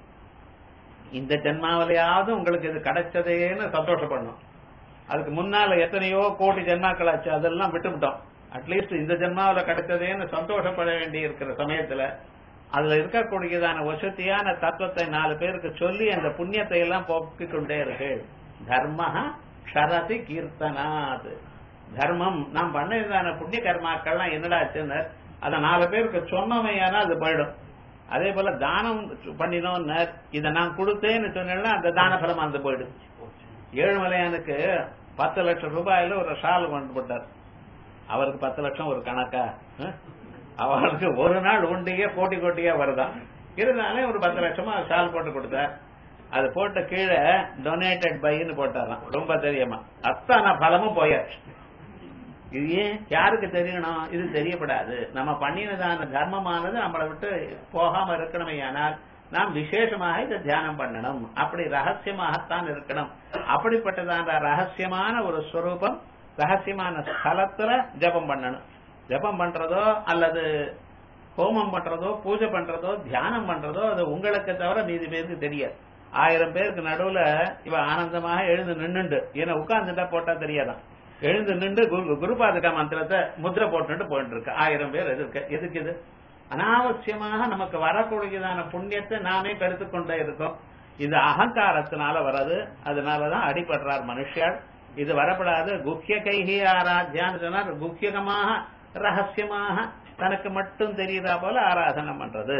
இந்த ஜென்மாவிலையாவது உங்களுக்கு இது கிடைச்சதேன்னு சந்தோஷப்படணும். அதுக்கு முன்னால எத்தனையோ கோடி ஜென்மாக்கள் ஆச்சு, அதெல்லாம் விட்டுவிட்டோம். அட்லீஸ்ட் இந்த ஜென்மாவில கிடைச்சதேன்னு சந்தோஷப்பட வேண்டி இருக்கிற சமயத்துல அதுல இருக்கக்கூடியதான வசதியான தத்துவத்தை 4 பேருக்கு சொல்லி அந்த புண்ணியத்தை எல்லாம் போக்கிக் கொண்டே இருக்கு. தர்மஹ க்ஷரதி கீர்த்தனாத். தர்மம் நாம் பண்ணதான புண்ணிய கர்மாக்கள்லாம் என்னடா ஆச்சுன்னு அதை 4 பேருக்கு சொன்னமையானா அது போயிடும். அதே போல தானம் பண்ணினோம்னு இதை நான் கொடுத்தேன்னு சொன்னா அந்த தான பலம் அந்த போயிடும். ஏழுமலையானுக்கு 10 லட்சம் ரூபாயில ஒரு ஷால் கொண்டு போட்டார். அவருக்கு 10 லட்சம் ஒரு கணக்கா? அவருக்கு ஒரு நாள் உண்டியே கோட்டி கோட்டியா வருதான். இருந்தாலும் ஒரு 10 லட்சமா ஷால் போட்டு கொடுத்தார். அது போட்ட கீழே டொனேட்டட் பைன்னு போட்டாராம். ரொம்ப தெரியுமா? அத்தனை பலமும் போயாச்சு. இது ஏன் யாருக்கு தெரியணும்? இது தெரியப்படாது. நம்ம பண்ணினதான தர்மமானது நம்மளை விட்டு போகாம இருக்கணுமே. ஆனால் நாம் விசேஷமாக இதை தியானம் பண்ணணும். அப்படி ரகசியமாகத்தான் இருக்கணும். அப்படிப்பட்டதான ரகசியமான ஒரு ஸ்வரூபம், ரகசியமான ஸ்தலத்துல ஜபம் பண்ணணும். ஜபம் பண்றதோ அல்லது ஹோமம் பண்றதோ பூஜை பண்றதோ தியானம் பண்றதோ அது உங்களுக்கு தவிர மீதி பேருக்கு தெரியாது. 1000 பேருக்கு நடுவுல இவ ஆனந்தமாக எழுந்து நின்னுண்டு, ஏன்னா உட்கார்ந்துட்டா போட்டா தெரியாதான், எழுந்து நின்று குருபாதுகா மந்திரத்தை முத்திரை போட்டு போயிட்டு இருக்கு 1000 பேர். எதுக்கு இது? அனாவசியமாக நமக்கு வரக்கூடியதான புண்ணியத்தை நாமே கருத்து கொண்டே இருக்கோம். இது அகங்காரத்தினால வர்றது. அதனாலதான் அடிபடுறார் மனுஷர். இது வரப்படாது. குக்கிய கைகி ஆராத்தியான்னு சொன்னார். குக்கியகமாக ரகசியமாக தனக்கு மட்டும் தெரியுதா போல ஆராதனை பண்றது.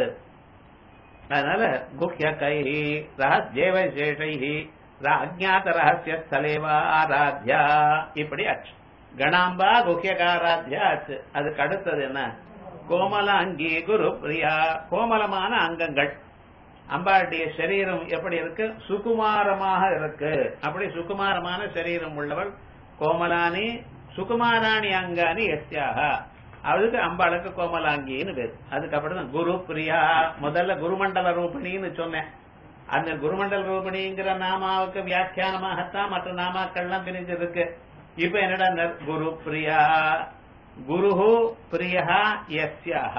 அதனால குக்கிய கைகி ரகசியேவைசேஷைஹி அஜ்ஞாத ரகசிய ஸ்தலேவா ஆராத்யா இப்படி ஆச்சு. கணாம்பா குக்கியகாராத்யா ஆச்சு. அதுக்கு அடுத்தது என்ன? கோமல அங்கி குரு பிரியா. கோமலமான அங்கங்கள். அம்பாளுடைய சரீரம் எப்படி இருக்கு? சுகுமாரமாக இருக்கு. அப்படி சுகுமாரமான சரீரம் உள்ளவள் கோமலானி சுகுமாராணி அங்கானி எஸ்யாக. அதுக்கு அம்பாளுக்கு கோமலாங்கின்னு பேரு. அதுக்கப்புறம் குரு பிரியா. முதல்ல குருமண்டல ரூபிணின்னு சொன்னேன். அந்த குருமண்டல ரூபிணிங்கிற நாமாவுக்கு வியாக்கியானமாகத்தான் மற்ற நாமாக்கள்லாம் பிரிஞ்சு இருக்கு. இப்ப என்னடா குரு பிரியா. குரு பிரியா எஸ்யாக.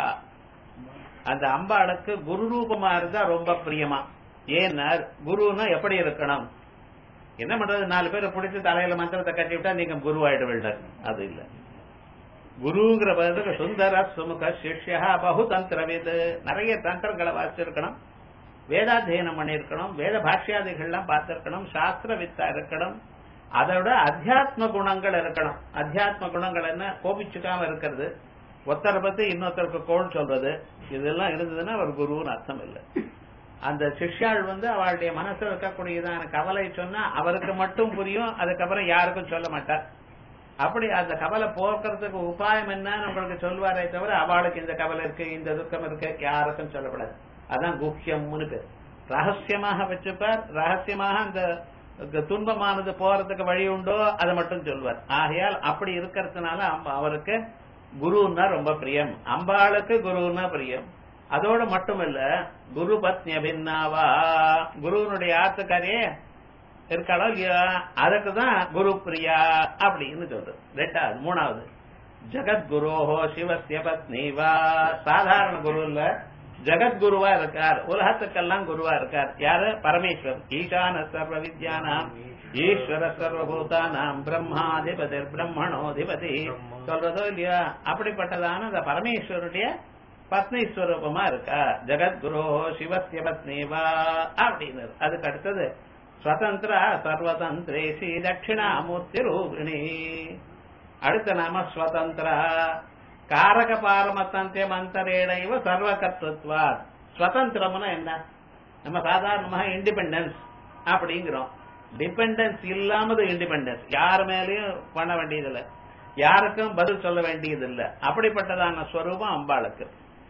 அந்த அம்பாளுக்கு குரு ரூபமா இருந்தா ரொம்ப பிரியமா. ஏன்னா குருன்னா எப்படி இருக்கணும்? என்ன பண்றது? 4 பேரை பிடிச்சி தலையில மந்திரத்தை கட்டி விட்டா நீங்க குரு ஆயிடுவீங்க. அது இல்ல. குருங்கிற பதத்துக்கு சுந்தர சுமுக சிஷ்யா பகு தந்திரவேது. நிறைய தந்திரங்களை வாசிச்சிருக்கணும், வேதாத்தியனம் பண்ணிருக்கணும், வேத பாஷ்யாதிகள்லாம் பார்த்திருக்கணும், சாஸ்திர வித்தா இருக்கணும். அதோட அத்தியாத்ம குணங்கள் இருக்கணும். அத்தியாத்ம குணங்கள் என்ன? கோபிச்சுக்காம இருக்கிறது, ஒருத்தரை பத்தி இன்னொருத்தருக்கு கோள் சொல்றது, இதெல்லாம் இருந்ததுன்னா அவர் குருன்னு அர்த்தம் இல்லை. அந்த சிஷ்யாள் அவளுடைய மனசுல இருக்கக்கூடியதான கவலை சொன்னா அவருக்கு மட்டும் புரியும், அதுக்கப்புறம் யாருக்கும் சொல்ல மாட்டார். அப்படி அந்த கவலை போக்குறதுக்கு உபாயம் என்னன்னு உங்களுக்கு சொல்வாரே தவிர அவளுக்கு இந்த கவலை இருக்கு இந்த துக்கம் இருக்கு யாருக்கும் சொல்லப்படாது. அதான் குக்கியம்னு பேர். ரகசியமாக வச்சுப்பார். ரகசியமாக அந்த துன்பமானது போறதுக்கு வழி உண்டோ அதை மட்டும் சொல்வார். ஆகையால் அப்படி இருக்கிறதுனால அவருக்கு குருன்னா ரொம்ப பிரியம். அம்பாளுக்கு குருன்னா பிரியம். அதோட மட்டும் இல்ல, குரு பத்னி அபின்னாவா. குருனுடைய ஆத்துக்காரியே இருக்காளோ இல்லையா, அதுக்குதான் குரு பிரியா அப்படின்னு சொல்றது. 2வது. 3வது, ஜகத்குரோஹோ சிவஸ்ய பத்னிவா. சாதாரண குரு இல்ல, ஜகத்குருவா இருக்கார், உலகத்துக்கெல்லாம் குருவா இருக்கார். யாரு? பரமேஸ்வர். ஈசான சர்வ வித்யானாம் ஈஸ்வர சர்வபூதானாம் பிரம்மாதிபதி பிரம்மணோதிபதி சொல்றதோ இல்லையா. அப்படிப்பட்டதான அந்த பரமேஸ்வருடைய பத்னி ஸ்வரூபமா இருக்கா. ஜகத்குரு சிவஸ்ய பத்னிவா அப்படின்னு. அதுக்கு அடுத்தது ஸ்வதந்திர சர்வதந்திரேசி தட்சிணாமூர்த்தி ரூபிணி. அடுத்த நாம ஸ்வதந்திர. காரக பாரமத்தந்தியம் அந்தரேடைவ சர்வகர்த்தத்வா. சுதந்திரம்னா என்ன? நம்ம சாதாரணமாக இண்டிபெண்டன்ஸ் அப்படிங்கிறோம். டிபெண்டன்ஸ் இல்லாமது இண்டிபெண்டன்ஸ். யார் மேலேயும் பண்ண வேண்டியதில்லை, யாருக்கும் பதில் சொல்ல வேண்டியதில்லை. அப்படிப்பட்டதான ஸ்வரூபம் அம்பாளுக்கு.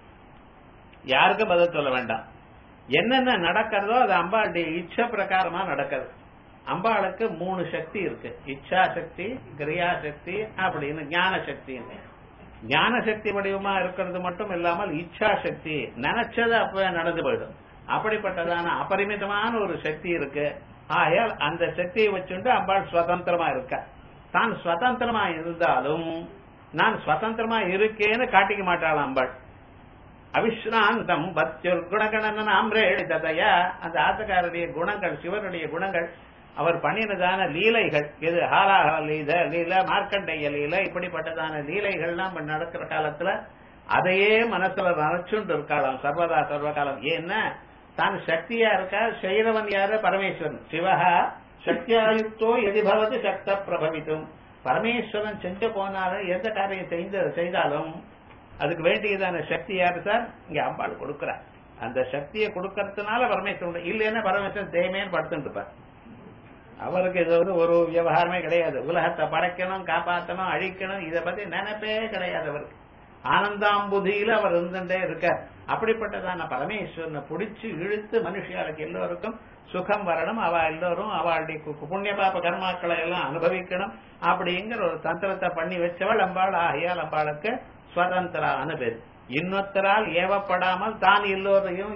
யாருக்கும் பதில் சொல்ல வேண்டாம். என்னென்ன நடக்கிறதோ அது அம்பாளுடைய இச்சை பிரகாரமா நடக்கிறது. அம்பாளுக்கு 3 சக்தி இருக்கு. இச்சா சக்தி, கிரியா சக்தி அப்படின்னு ஞான சக்தி. ஞான சக்தி வடிவமா இருக்கிறது மட்டும் இல்லாமல் இச்சா சக்தி, நினைச்சது அப்ப நடந்து போயிடும். அப்படிப்பட்டதான அபரிமிதமான ஒரு சக்தி இருக்கு. ஆகையால் அந்த சக்தியை வச்சுட்டு அம்பாள் சுதந்திரமா இருக்க. தான் சுதந்திரமா இருந்தாலும் நான் சுதந்திரமா இருக்கேன்னு காட்டிக்க மாட்டாள் அம்பாள். அவிஸ்ராந்தம் பத்யுர் குணகணன் ஆம்ரேடிதயா. அந்த ஆத்தக்காரருடைய குணங்கள், சிவனுடைய குணங்கள், அவர் பண்ணினதான லீலைகள், இது ஹாலாஹல லீல, மார்க்கண்டைய லீல, இப்படிப்பட்டதான லீலைகள்லாம் நடக்கிற காலத்துல அதையே மனசுல நினைச்சுட்டு இருக்காளாம் சர்வதா சர்வகாலம். ஏன்னா தான் சக்தியா இருக்கா. செய்யறவன் யாரு? பரமேஸ்வரன். சிவஹா சக்தியாயுக்தோ எதி பவதி சக்த பிரபவித்தும். பரமேஸ்வரன் செஞ்சு போனாலும் எந்த காரியம் செய்தாலும் அதுக்கு வேண்டியதான சக்தி யாரு சார்? இங்க அம்பாள் கொடுக்கிறார். அந்த சக்தியை கொடுக்கறதுனால பரமேஸ்வரன். இல்லைன்னா பரமேஸ்வரன் தேமையன்னு படுத்துட்டு இருப்பார். அவருக்கு இது ஒரு விவகாரமே கிடையாது. உலகத்தை படைக்கணும், காப்பாற்றணும், அழிக்கணும், இதை பத்தி நினைப்பே கிடையாது அவருக்கு. ஆனந்தாம்புதியில அவர் இருந்துட்டே இருக்கார். அப்படிப்பட்டதான பரமேஸ்வரனை பிடிச்சு இழுத்து மனுஷியாளுக்கு எல்லோருக்கும் சுகம் வரணும், அவ எல்லோரும் அவளுடைய புண்ணிய பாப கர்மாக்களை எல்லாம் அனுபவிக்கணும் அப்படிங்கிற ஒரு தந்திரத்தை பண்ணி வச்சவள் அம்பாள். ஆகையால் அம்பாளுக்கு ஸ்வதந்திரான்னு பேர். இன்னொருத்தரால் ஏவப்படாமல் தான் எல்லோரையும்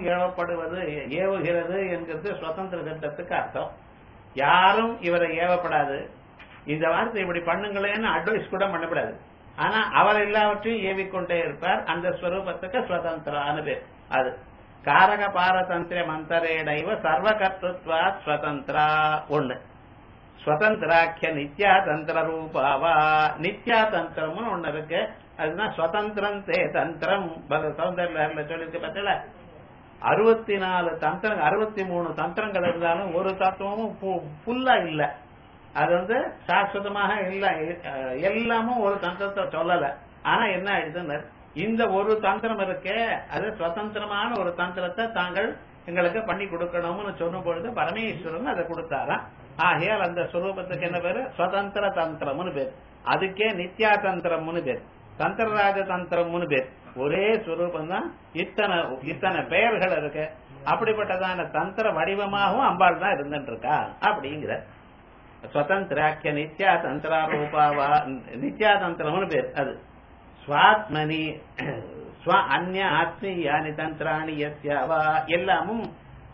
ஏவுகிறது என்கிறது சுதந்திர சட்டத்துக்கு அர்த்தம். யாரும் இவரை ஏவப்படாது. இந்த வார்த்தை இப்படி பண்ணுங்களேன்னு அட்வைஸ் கூட பண்ணப்படாது. ஆனா அவர் எல்லாவற்றையும் ஏவிக்கொண்டே இருப்பார். அந்த ஸ்வரூபத்துக்கு ஸ்வதந்திரான்னு பேர். அது காரக பாரதந்திரம் அந்தரேடைவ சர்வகர்த்தத்வா ஸ்வதந்திரா. ஒண்ணு ஸ்வதந்திராக்கிய நித்யா தந்திர ரூபாவா. நித்யா தந்திரம்னு ஒண்ணு இருக்கு. அதுதான் ஸ்வதந்திரம் தே தந்திரம். சௌந்தர்ல சொல்லிருக்கு பார்த்தல, 64 தந்திரங்கள், 63 தந்திரங்கள் இருந்தாலும் ஒரு தத்துவமும் ஃபுல்லா இல்ல. அது சாஸ்வதமாக இல்ல. எல்லாமும் ஒரு தந்திரத்தை சொல்லல. ஆனா என்ன ஆயிடுதுன்னு, இந்த ஒரு தந்திரம் இருக்கே அது சுதந்திரமான ஒரு தந்திரத்தை தாங்கள் எங்களுக்கு பண்ணி கொடுக்கணும்னு சொன்னும் பொழுது பரமேஸ்வரன் அதை கொடுத்தாராம். ஆகையால் அந்த ஸ்வரூபத்துக்கு என்ன பேரு? சுதந்திர தந்திரம்னு பேர். அதுக்கே நித்யா தந்திரம்னு பேர், தந்திரராஜ தந்திரம்னு பேர். ஒரே ஸ்வரூபம் தான். இத்தனை பெயர்கள் இருக்கு. அப்படிப்பட்டதான தந்திர வடிவமாகவும் அம்பாள் தான் இருந்துட்டு இருக்கா அப்படிங்கிற. ஸ்வதந்திராக்கிய நித்யா தந்திரா ரூபாவா. நித்யா தந்திரம்னு பேர். அது ஸ்வாத்மனி ஸ்வ அந்நிய ஆத்மீயானி தந்திராணி யஸ்யாவா. எல்லாமும்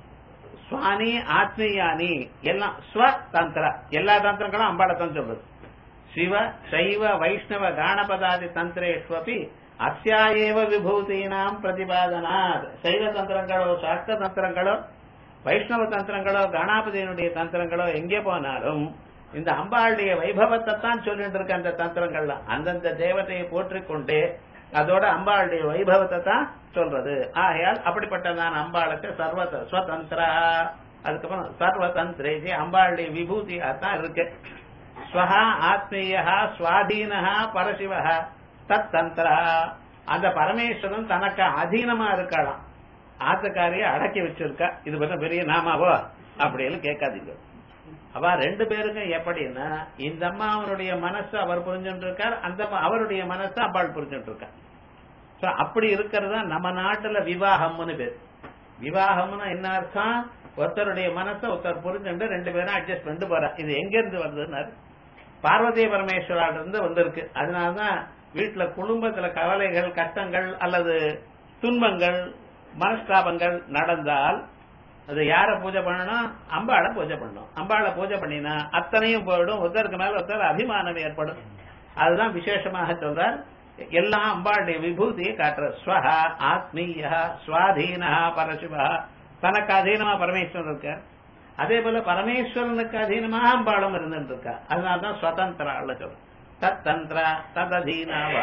ஸ்வானி ஆத்மீயானி எல்லாம் ஸ்வதந்திர. எல்லா தந்திரங்களும் அம்பாளை தான் சொல்றது. சிவ சைவ வைஷ்ணவ காணபதாதி தந்திரேஷ்வபி அஸ்யாயேவ விபூதீனாம் பிரதிபாதனாத். சைவ தந்திரங்களோ சாஸ்திர தந்திரங்களோ வைஷ்ணவ தந்திரங்களோ கணாபதியினுடைய தந்திரங்களோ எங்கே போனாலும் இந்த அம்பாளுடைய வைபவத்தை தான் சொல்லிட்டு இருக்க. அந்த தந்திரங்கள்லாம் அந்தந்த தேவதையை போற்றிக்கொண்டே அதோட அம்பாளுடைய வைபவத்தை தான் சொல்றது. ஆகையால் அப்படிப்பட்டதான் அம்பாளுக்கு ஸ்வதந்திரா. அதுக்கப்புறம் சர்வதந்திரேஜி அம்பாளுடைய விபூதியா தான் இருக்கு. ஸ்வஹா ஆத்மீயா ஸ்வாதீனஹா பரசிவஹா தத் தந்திரா. அந்த பரமேஸ்வரன் தனக்கு அதீனமா இருக்கலாம். ஆத்துக்காரிய அடக்கி வச்சிருக்கா. இது பண்ண பெரிய நாமாவோ அப்படின்னு கேட்காதீங்க. அவ 2 பேருக்கும் எப்படின்னா, இந்த அம்மா அவருடைய மனசு அவர் புரிஞ்சுட்டு இருக்கார், அந்த அவருடைய மனசு அம்பாள் புரிஞ்சுட்டு இருக்கார். அப்படி இருக்கிறது நம்ம நாட்டுல விவாகம்னு பேர். விவாகம்னு என்ன அர்த்தம்? ஒருத்தருடைய மனசை ஒருத்தர் புரிஞ்சுட்டு 2 பேரும் அட்ஜஸ்ட் பண்ணிட்டு போற. இது எங்க இருந்து வருதுன்னு பார்வதி பரமேஸ்வரால் இருந்து வந்திருக்கு. அதனாலதான் வீட்டுல குடும்பத்துல கவலைகள், கஷ்டங்கள் அல்லது துன்பங்கள், மனஸ்தாபங்கள் நடந்தால் அது யார பூஜை பண்ணணும்? அம்பாளை பூஜை பண்ணணும். அம்பாளை பூஜை பண்ணினா அத்தனையும் போயிடும். ஒருத்தருக்கு மேல ஒருத்தர் அபிமானம் ஏற்படும். அதுதான் விசேஷமாக சொல்றார். எல்லாம் அம்பாளுடைய விபூதியை காட்டுற. ஸ்வஹா ஆத்மீயா ஸ்வாதீனா பரசிவா. தனக்கு அதீனமா பரமேஸ்வரன் இருக்கார். அதே போல பரமேஸ்வரனுக்கு அதீனமாக அம்பாளும் இருந்துட்டு இருக்கா. அதனால்தான் ஸ்வதந்திரால சொல்ற. தத் தந்திரா ததீனாவா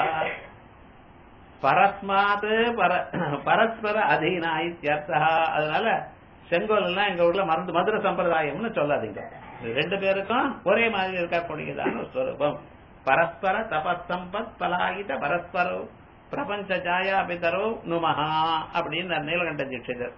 பரஸ்மாத் பரஸ்பர அதீனா இத்தியர்த்தா. அதனால செங்கோல் எல்லாம் எங்க ஊர்ல மதுரை சம்பிரதாயம்னு சொல்லாதீங்க. 2 பேருக்கும் ஒரே மாதிரி இருக்கக்கூடியதான ஒரு ஸ்வரூபம். பரஸ்பர தபசம்பத் பலாயித பரஸ்பர பிரபஞ்ச ஜாயா பிதரோ நுமஹா அப்படின்னு நீலகண்ட தீட்சிதர்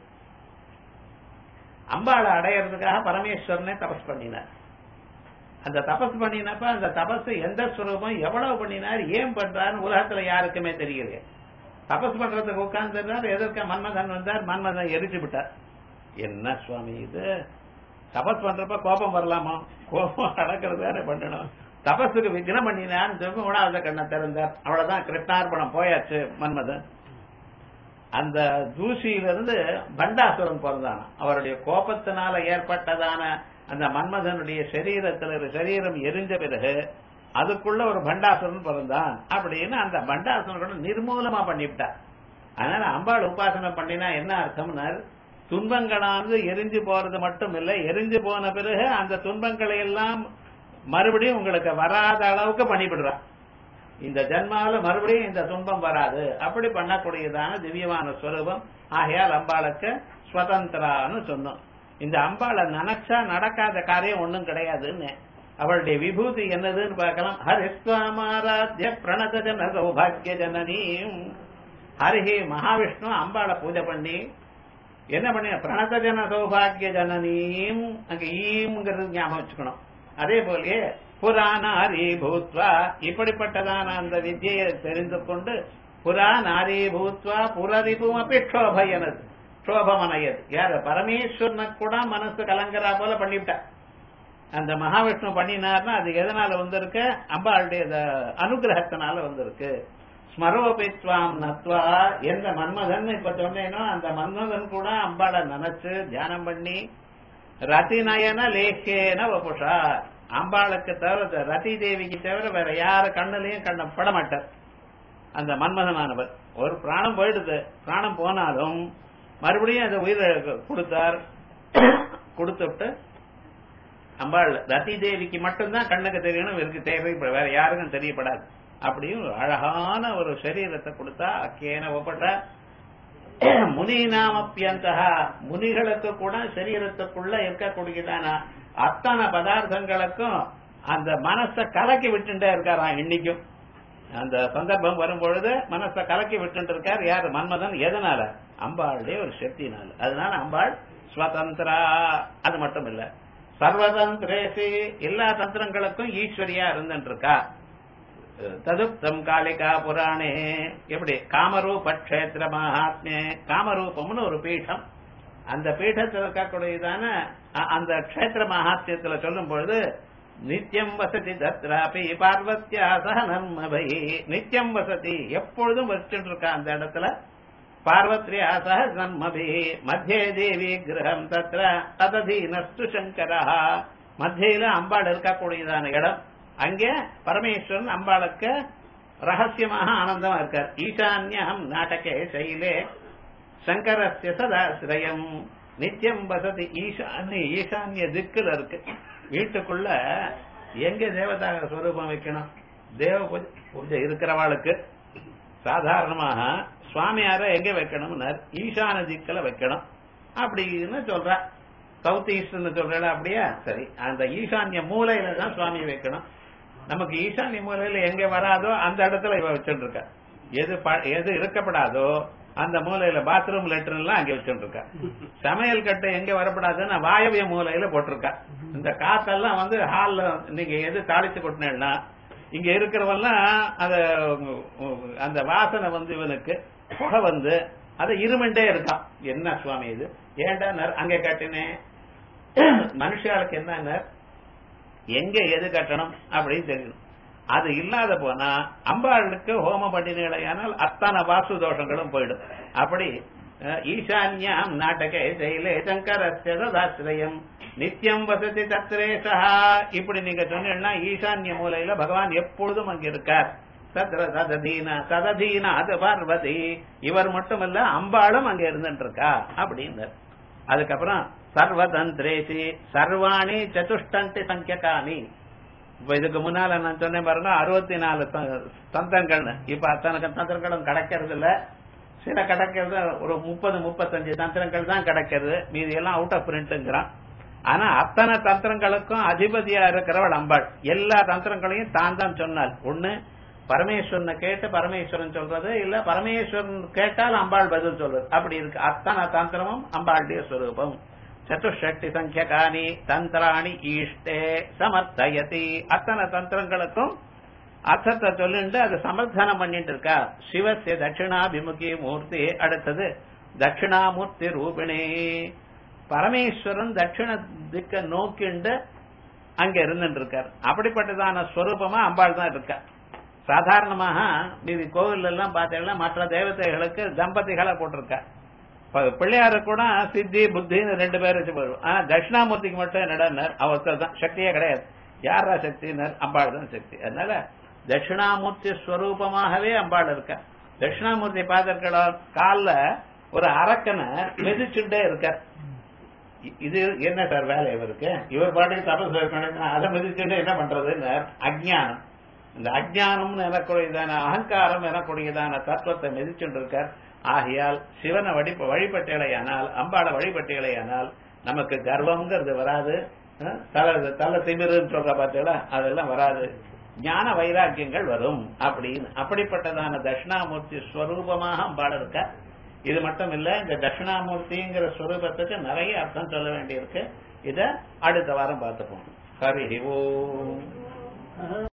அம்பாளை அடையறதுக்காக பரமேஸ்வரனே தபஸ் பண்ணினார். அந்த தபஸ் பண்ணினப்ப அந்த தபஸ் எந்த ஸ்வரூபம் எவ்வளவு பண்ணினார் ஏன் பண்றாருன்னு உலகத்துல யாருக்குமே தெரியல. தபஸ் பண்றதுக்கு உட்கார்ந்துருந்தார், எதற்க மன்மதன் வந்தார், மன்மதன் எரிச்சு விட்டார். என்ன சுவாமி இது, தபஸ் பண்றப்ப கோபம் வரலாமா? கோபம் அடக்கிறது தானே பண்ணணும். தபஸுக்கு விக்னம் பண்ணினான்னு சொல்லி மூணாவது கண்ணை திறந்தார். அவ்வளவுதான், கிருஷ்ணார்பணம் போயாச்சு மன்மதன். அந்த தூசியிலிருந்து பண்டாசுரன் பிறந்தான. அவருடைய கோபத்தினால ஏற்பட்டதான அந்த மன்மதனுடைய சரீரம் எரிஞ்ச பிறகு அதுக்குள்ள ஒரு பண்டாசுரன் பிறந்தான் அப்படின்னு அந்த பண்டாசுரன் நிர்மூலமா பண்ணிவிட்டார். அதனால அம்பாள் உபாசனை பண்ணினா என்ன அர்த்தம்னா, துன்பங்களானது எரிஞ்சு போறது மட்டும் இல்லை, எரிஞ்சு போன பிறகு அந்த துன்பங்களை எல்லாம் மறுபடியும் உங்களுக்கு வராத அளவுக்கு பண்ணிவிடுறான். இந்த ஜன்மாவில மறுபடியும் இந்த துன்பம் வராது, அப்படி பண்ணக்கூடியதான திவ்யமான ஸ்வரூபம். ஆகையால் அம்பாளுக்கு ஸ்வதந்திரான்னு சொன்னோம். இந்த அம்பாளை நினைச்சா நடக்காத காரியம் ஒண்ணும் கிடையாதுன்னு. அவளுடைய விபூதி என்னதுன்னு பார்க்கலாம். ஹரிஸ்வாமாராத்ய பிரணத ஜன சௌபாகிய ஜனனீம். ஹரிஹி மகாவிஷ்ணு அம்பாளை பூஜை பண்ணி என்ன பண்ணி பிரணத ஜன சௌபாகிய ஜனனீம், அங்க ஈம்ங்கிறது ஞாபகம் வச்சுக்கணும். அதே போலயே புராணாரி பூத்வா, இப்படிப்பட்டதான அந்த வித்தியை தெரிந்து கொண்டு புராணாரி பூத்வா புரரிபும் அப்படி க்ஷோபயனது க்ஷோபமனையது. யாரு பரமேஸ்வரனுக்கு கூட மனசு கலங்கரா போல பண்ணிவிட்டா. அந்த மகாவிஷ்ணு பண்ணினார்னா அது எதனால வந்திருக்கு? அம்பாளுடைய அனுகிரகத்தினால வந்திருக்கு. ஸ்மரோபித்வாம் நத்வா, எந்த மன்மதன் இப்ப சொன்னேனோ அந்த மன்மதன் கூட அம்பாளை நினைச்சு தியானம் பண்ணி ரதிநயன லேக்கேன வபுஷா, அம்பாளுக்கு தவிர ரதி தேவிக்கு தவிர வேற யார கண்ணுலயும் கண்ண பட மாட்டார் அந்த மன்மதனானவர். ஒரு பிராணம் போயிடுது, பிராணம் போனாலும் மறுபடியும் அந்த உயிரை கொடுத்தார். கொடுத்துட்டு அம்பாள் ரதி தேவிக்கு மட்டும்தான் கண்ணுக்கு தெரியணும், இவருக்கு தேவை வேற யாருக்கும் தெரியப்படாது. அப்படியும் அழகான ஒரு சரீரத்தை கொடுத்தா அக்கேன ஒப்பட்ட முனிநாமப்பியந்தக, முனிகளுக்கு கூட சரீரத்துக்குள்ள இருக்கக்கூடியதான அத்தனை பதார்த்தங்களுக்கும் அந்த மனசை கலக்கி விட்டுட்டே இருக்காராம். இன்னைக்கும் அந்த சந்தர்ப்பம் வரும்பொழுது மனசை கலக்கி விட்டு இருக்கார். யாரு? மன்மதன். எதனால? அம்பாளுடைய ஒரு சக்தினால. அதனால அம்பாள் ஸ்வதந்திரா. அது மட்டும் இல்ல, சர்வதந்திரேசி, எல்லா தந்திரங்களுக்கும் ஈஸ்வரியா இருந்துட்டு இருக்கா. ததுப்தம் காளிகா புராணே. எப்படி? காமரூப கஷேத்திர மகாத்மே, காமரூபம்னு ஒரு பீடம். அந்த பீடத்தில் இருக்கக்கூடியதான அந்த கஷேத்திர மகாத்மியத்துல சொல்லும் பொழுது நித்தியம் வசதி தத்ராபி பார்வத்யா சக நன்மபை, நித்தியம் வசதி எப்பொழுதும் வச்சுட்டு இருக்கா அந்த இடத்துல. பார்வத்யா சக நன்மபி மத்தியே தேவி கிரகம் தத்ர தததீனஸ்து சங்கரா, மத்தியில அம்பாள் இருக்கக்கூடியதான இடம். அங்கே பரமேஸ்வரன் அம்பாளுக்கு ரகசியமாக ஆனந்தமா இருக்கார். ஈசான்யம் நாடகே சைலே சங்கரஸ்ய சதாசிரயம் நித்தியம் வசதி. ஈசான்ய திக்குல இருக்கு. வீட்டுக்குள்ள எங்க தேவதா ஸ்வரூபம் வைக்கணும்? தேவ பூஜை இருக்கிறவாளுக்கு சாதாரணமாக சுவாமியார எங்க வைக்கணும்? ஈசான திக்குல வைக்கணும் அப்படின்னு சொல்ற. சவுத் ஈஸ்ட்னு சொல்ற. அப்படியா? சரி, அந்த ஈசான்ய மூலையில தான் சுவாமி வைக்கணும். நமக்கு ஈசான்ய மூலையில எங்க வராதோ அந்த இடத்துல இவ வச்சுட்டு இருக்க. எது இருக்கப்படாதோ அந்த மூலையில பாத்ரூம் லெட்டர் எல்லாம் அங்க வச்சுட்டு இருக்கா. சமையல் கட்டை எங்க வரப்படாதுன்னா வாயவிய மூலையில போட்டிருக்கா. இந்த காத்தெல்லாம் வந்து ஹால்ல நீங்க எது தாளிச்சு கொட்டினா இங்க இருக்கிறவெல்லாம் அந்த வாசனை வந்து இவனுக்கு புகை வந்து அதை இருமிண்டே இருக்கான். என்ன சுவாமி இது? ஏன்டா அங்க கட்டினேன். மனுஷாளுக்கு என்ன எங்க எது கட்டணும் அப்படின்னு தெரியணும். அது இல்லாத போனா அம்பாளுக்கு ஹோமம் பண்ணினால் அத்தனை வாசு தோஷங்களும் போயிடும். அப்படி ஈசான்யாம் நாடகே ஜெயிலே சங்கரஸ்யம் நித்தியம் வசதி தத்ரேசா, இப்படி நீங்க சொன்னீங்கன்னா ஈசான்ய மூலையில பகவான் எப்பொழுதும் அங்க இருக்கார். சததீன அது பார்வதி, இவர் மட்டுமல்ல அம்பாளும் அங்க இருந்துட்டு இருக்கா அப்படின்னு. அதுக்கப்புறம் சர்வதந்திரேசி சர்வாணி சதுஷ்டந்தி சங்கியகானி. இப்ப இதுக்கு முன்னால நான் சொன்னேன் பாருங்க 64 தந்திரங்கள். இப்ப அத்தனை தந்திரங்களும் கிடைக்கிறது இல்ல. சில கிடைக்கிறது ஒரு 30-35 தந்திரங்கள் தான் கிடைக்கிறது. மீதி எல்லாம் அவுட் ஆஃப் பிரிண்ட்ங்கிறான். ஆனா அத்தனை தந்திரங்களுக்கும் அதிபதியா இருக்கிறவள் அம்பாள். எல்லா தந்திரங்களையும் தான் தான் சொன்னாள். ஒண்ணு பரமேஸ்வரனை கேட்டு பரமேஸ்வரன் சொல்றது இல்ல பரமேஸ்வரன் கேட்டால் அம்பாள் பதில் சொல்றது அப்படி இருக்கு. அத்தனை தந்திரமும் அம்பாளுடைய ஸ்வரூபம். சதுஷட்டி சங்கியகானி தந்திராணி ஈஷ்டே சமர்த்தயதி. அத்தனை தந்திரங்களுக்கும் அர்த்தத்தை சொல்லிட்டு அதை சமர்த்தனம் பண்ணிட்டு இருக்கா. சிவசிய தட்சிணாபிமுகி மூர்த்தி. அடுத்தது தட்சிணாமூர்த்தி ரூபிணி. பரமேஸ்வரன் தட்சிண திக்க நோக்கிண்டு அங்க இருந்துட்டு இருக்கார். அப்படிப்பட்டதான ஸ்வரூபமா அம்பாள் தான் இருக்கா. சாதாரணமாக மீதி கோவில் எல்லாம் பார்த்தீங்கன்னா மற்ற தேவதைகளுக்கு தம்பதிகளை போட்டிருக்கா. பிள்ளையாரு கூட சித்தி புத்தின்னு 2 பேர் வச்சு போடுவோம். ஆனா தட்சிணாமூர்த்திக்கு மட்டும் என்னடா அவர்த்தர் தான், சக்தியே கிடையாது. யாரா சக்தினர்? அம்பாள் தான் சக்தி. அதனால தட்சிணாமூர்த்தி ஸ்வரூபமாகவே அம்பாள் இருக்கா. தட்சிணாமூர்த்தி பார்த்திருக்கா காலில் ஒரு அரக்கனை மிதிச்சுட்டே இருக்கார். இது என்ன சார் வேலை இவருக்கு? இவர் பாட்டுக்கு தபஸ் இருக்கணும், அதை மிதிச்சுட்டு என்ன பண்றது? அஜ்ஞானம். இந்த அஜ்ஞானம்னு எனக்கூடியதான அகங்காரம் எனக்கூடியதான தத்துவத்தை மிதிச்சுட்டு இருக்கார். ஆகையால் சிவனை வழிபட்டேலையானால் அம்பாளை வழிபட்டேலையானால் நமக்கு கர்வம்ங்கிறது வராது. தலை திமிருன்னு சொல்ற பார்த்தீங்களா, அதெல்லாம் வராது. ஞான வைராக்கியங்கள் வரும். அப்படின்னு அப்படிப்பட்டதான தட்சிணாமூர்த்தி ஸ்வரூபமாக அம்பாள் இருக்க. இது மட்டும் இல்ல, இந்த தட்சிணாமூர்த்திங்கிற ஸ்வரூபத்துக்கு நிறைய அர்த்தம் சொல்ல வேண்டியிருக்கு. இத அடுத்த வாரம் பார்த்துப்போம். ஹரி ஓம்.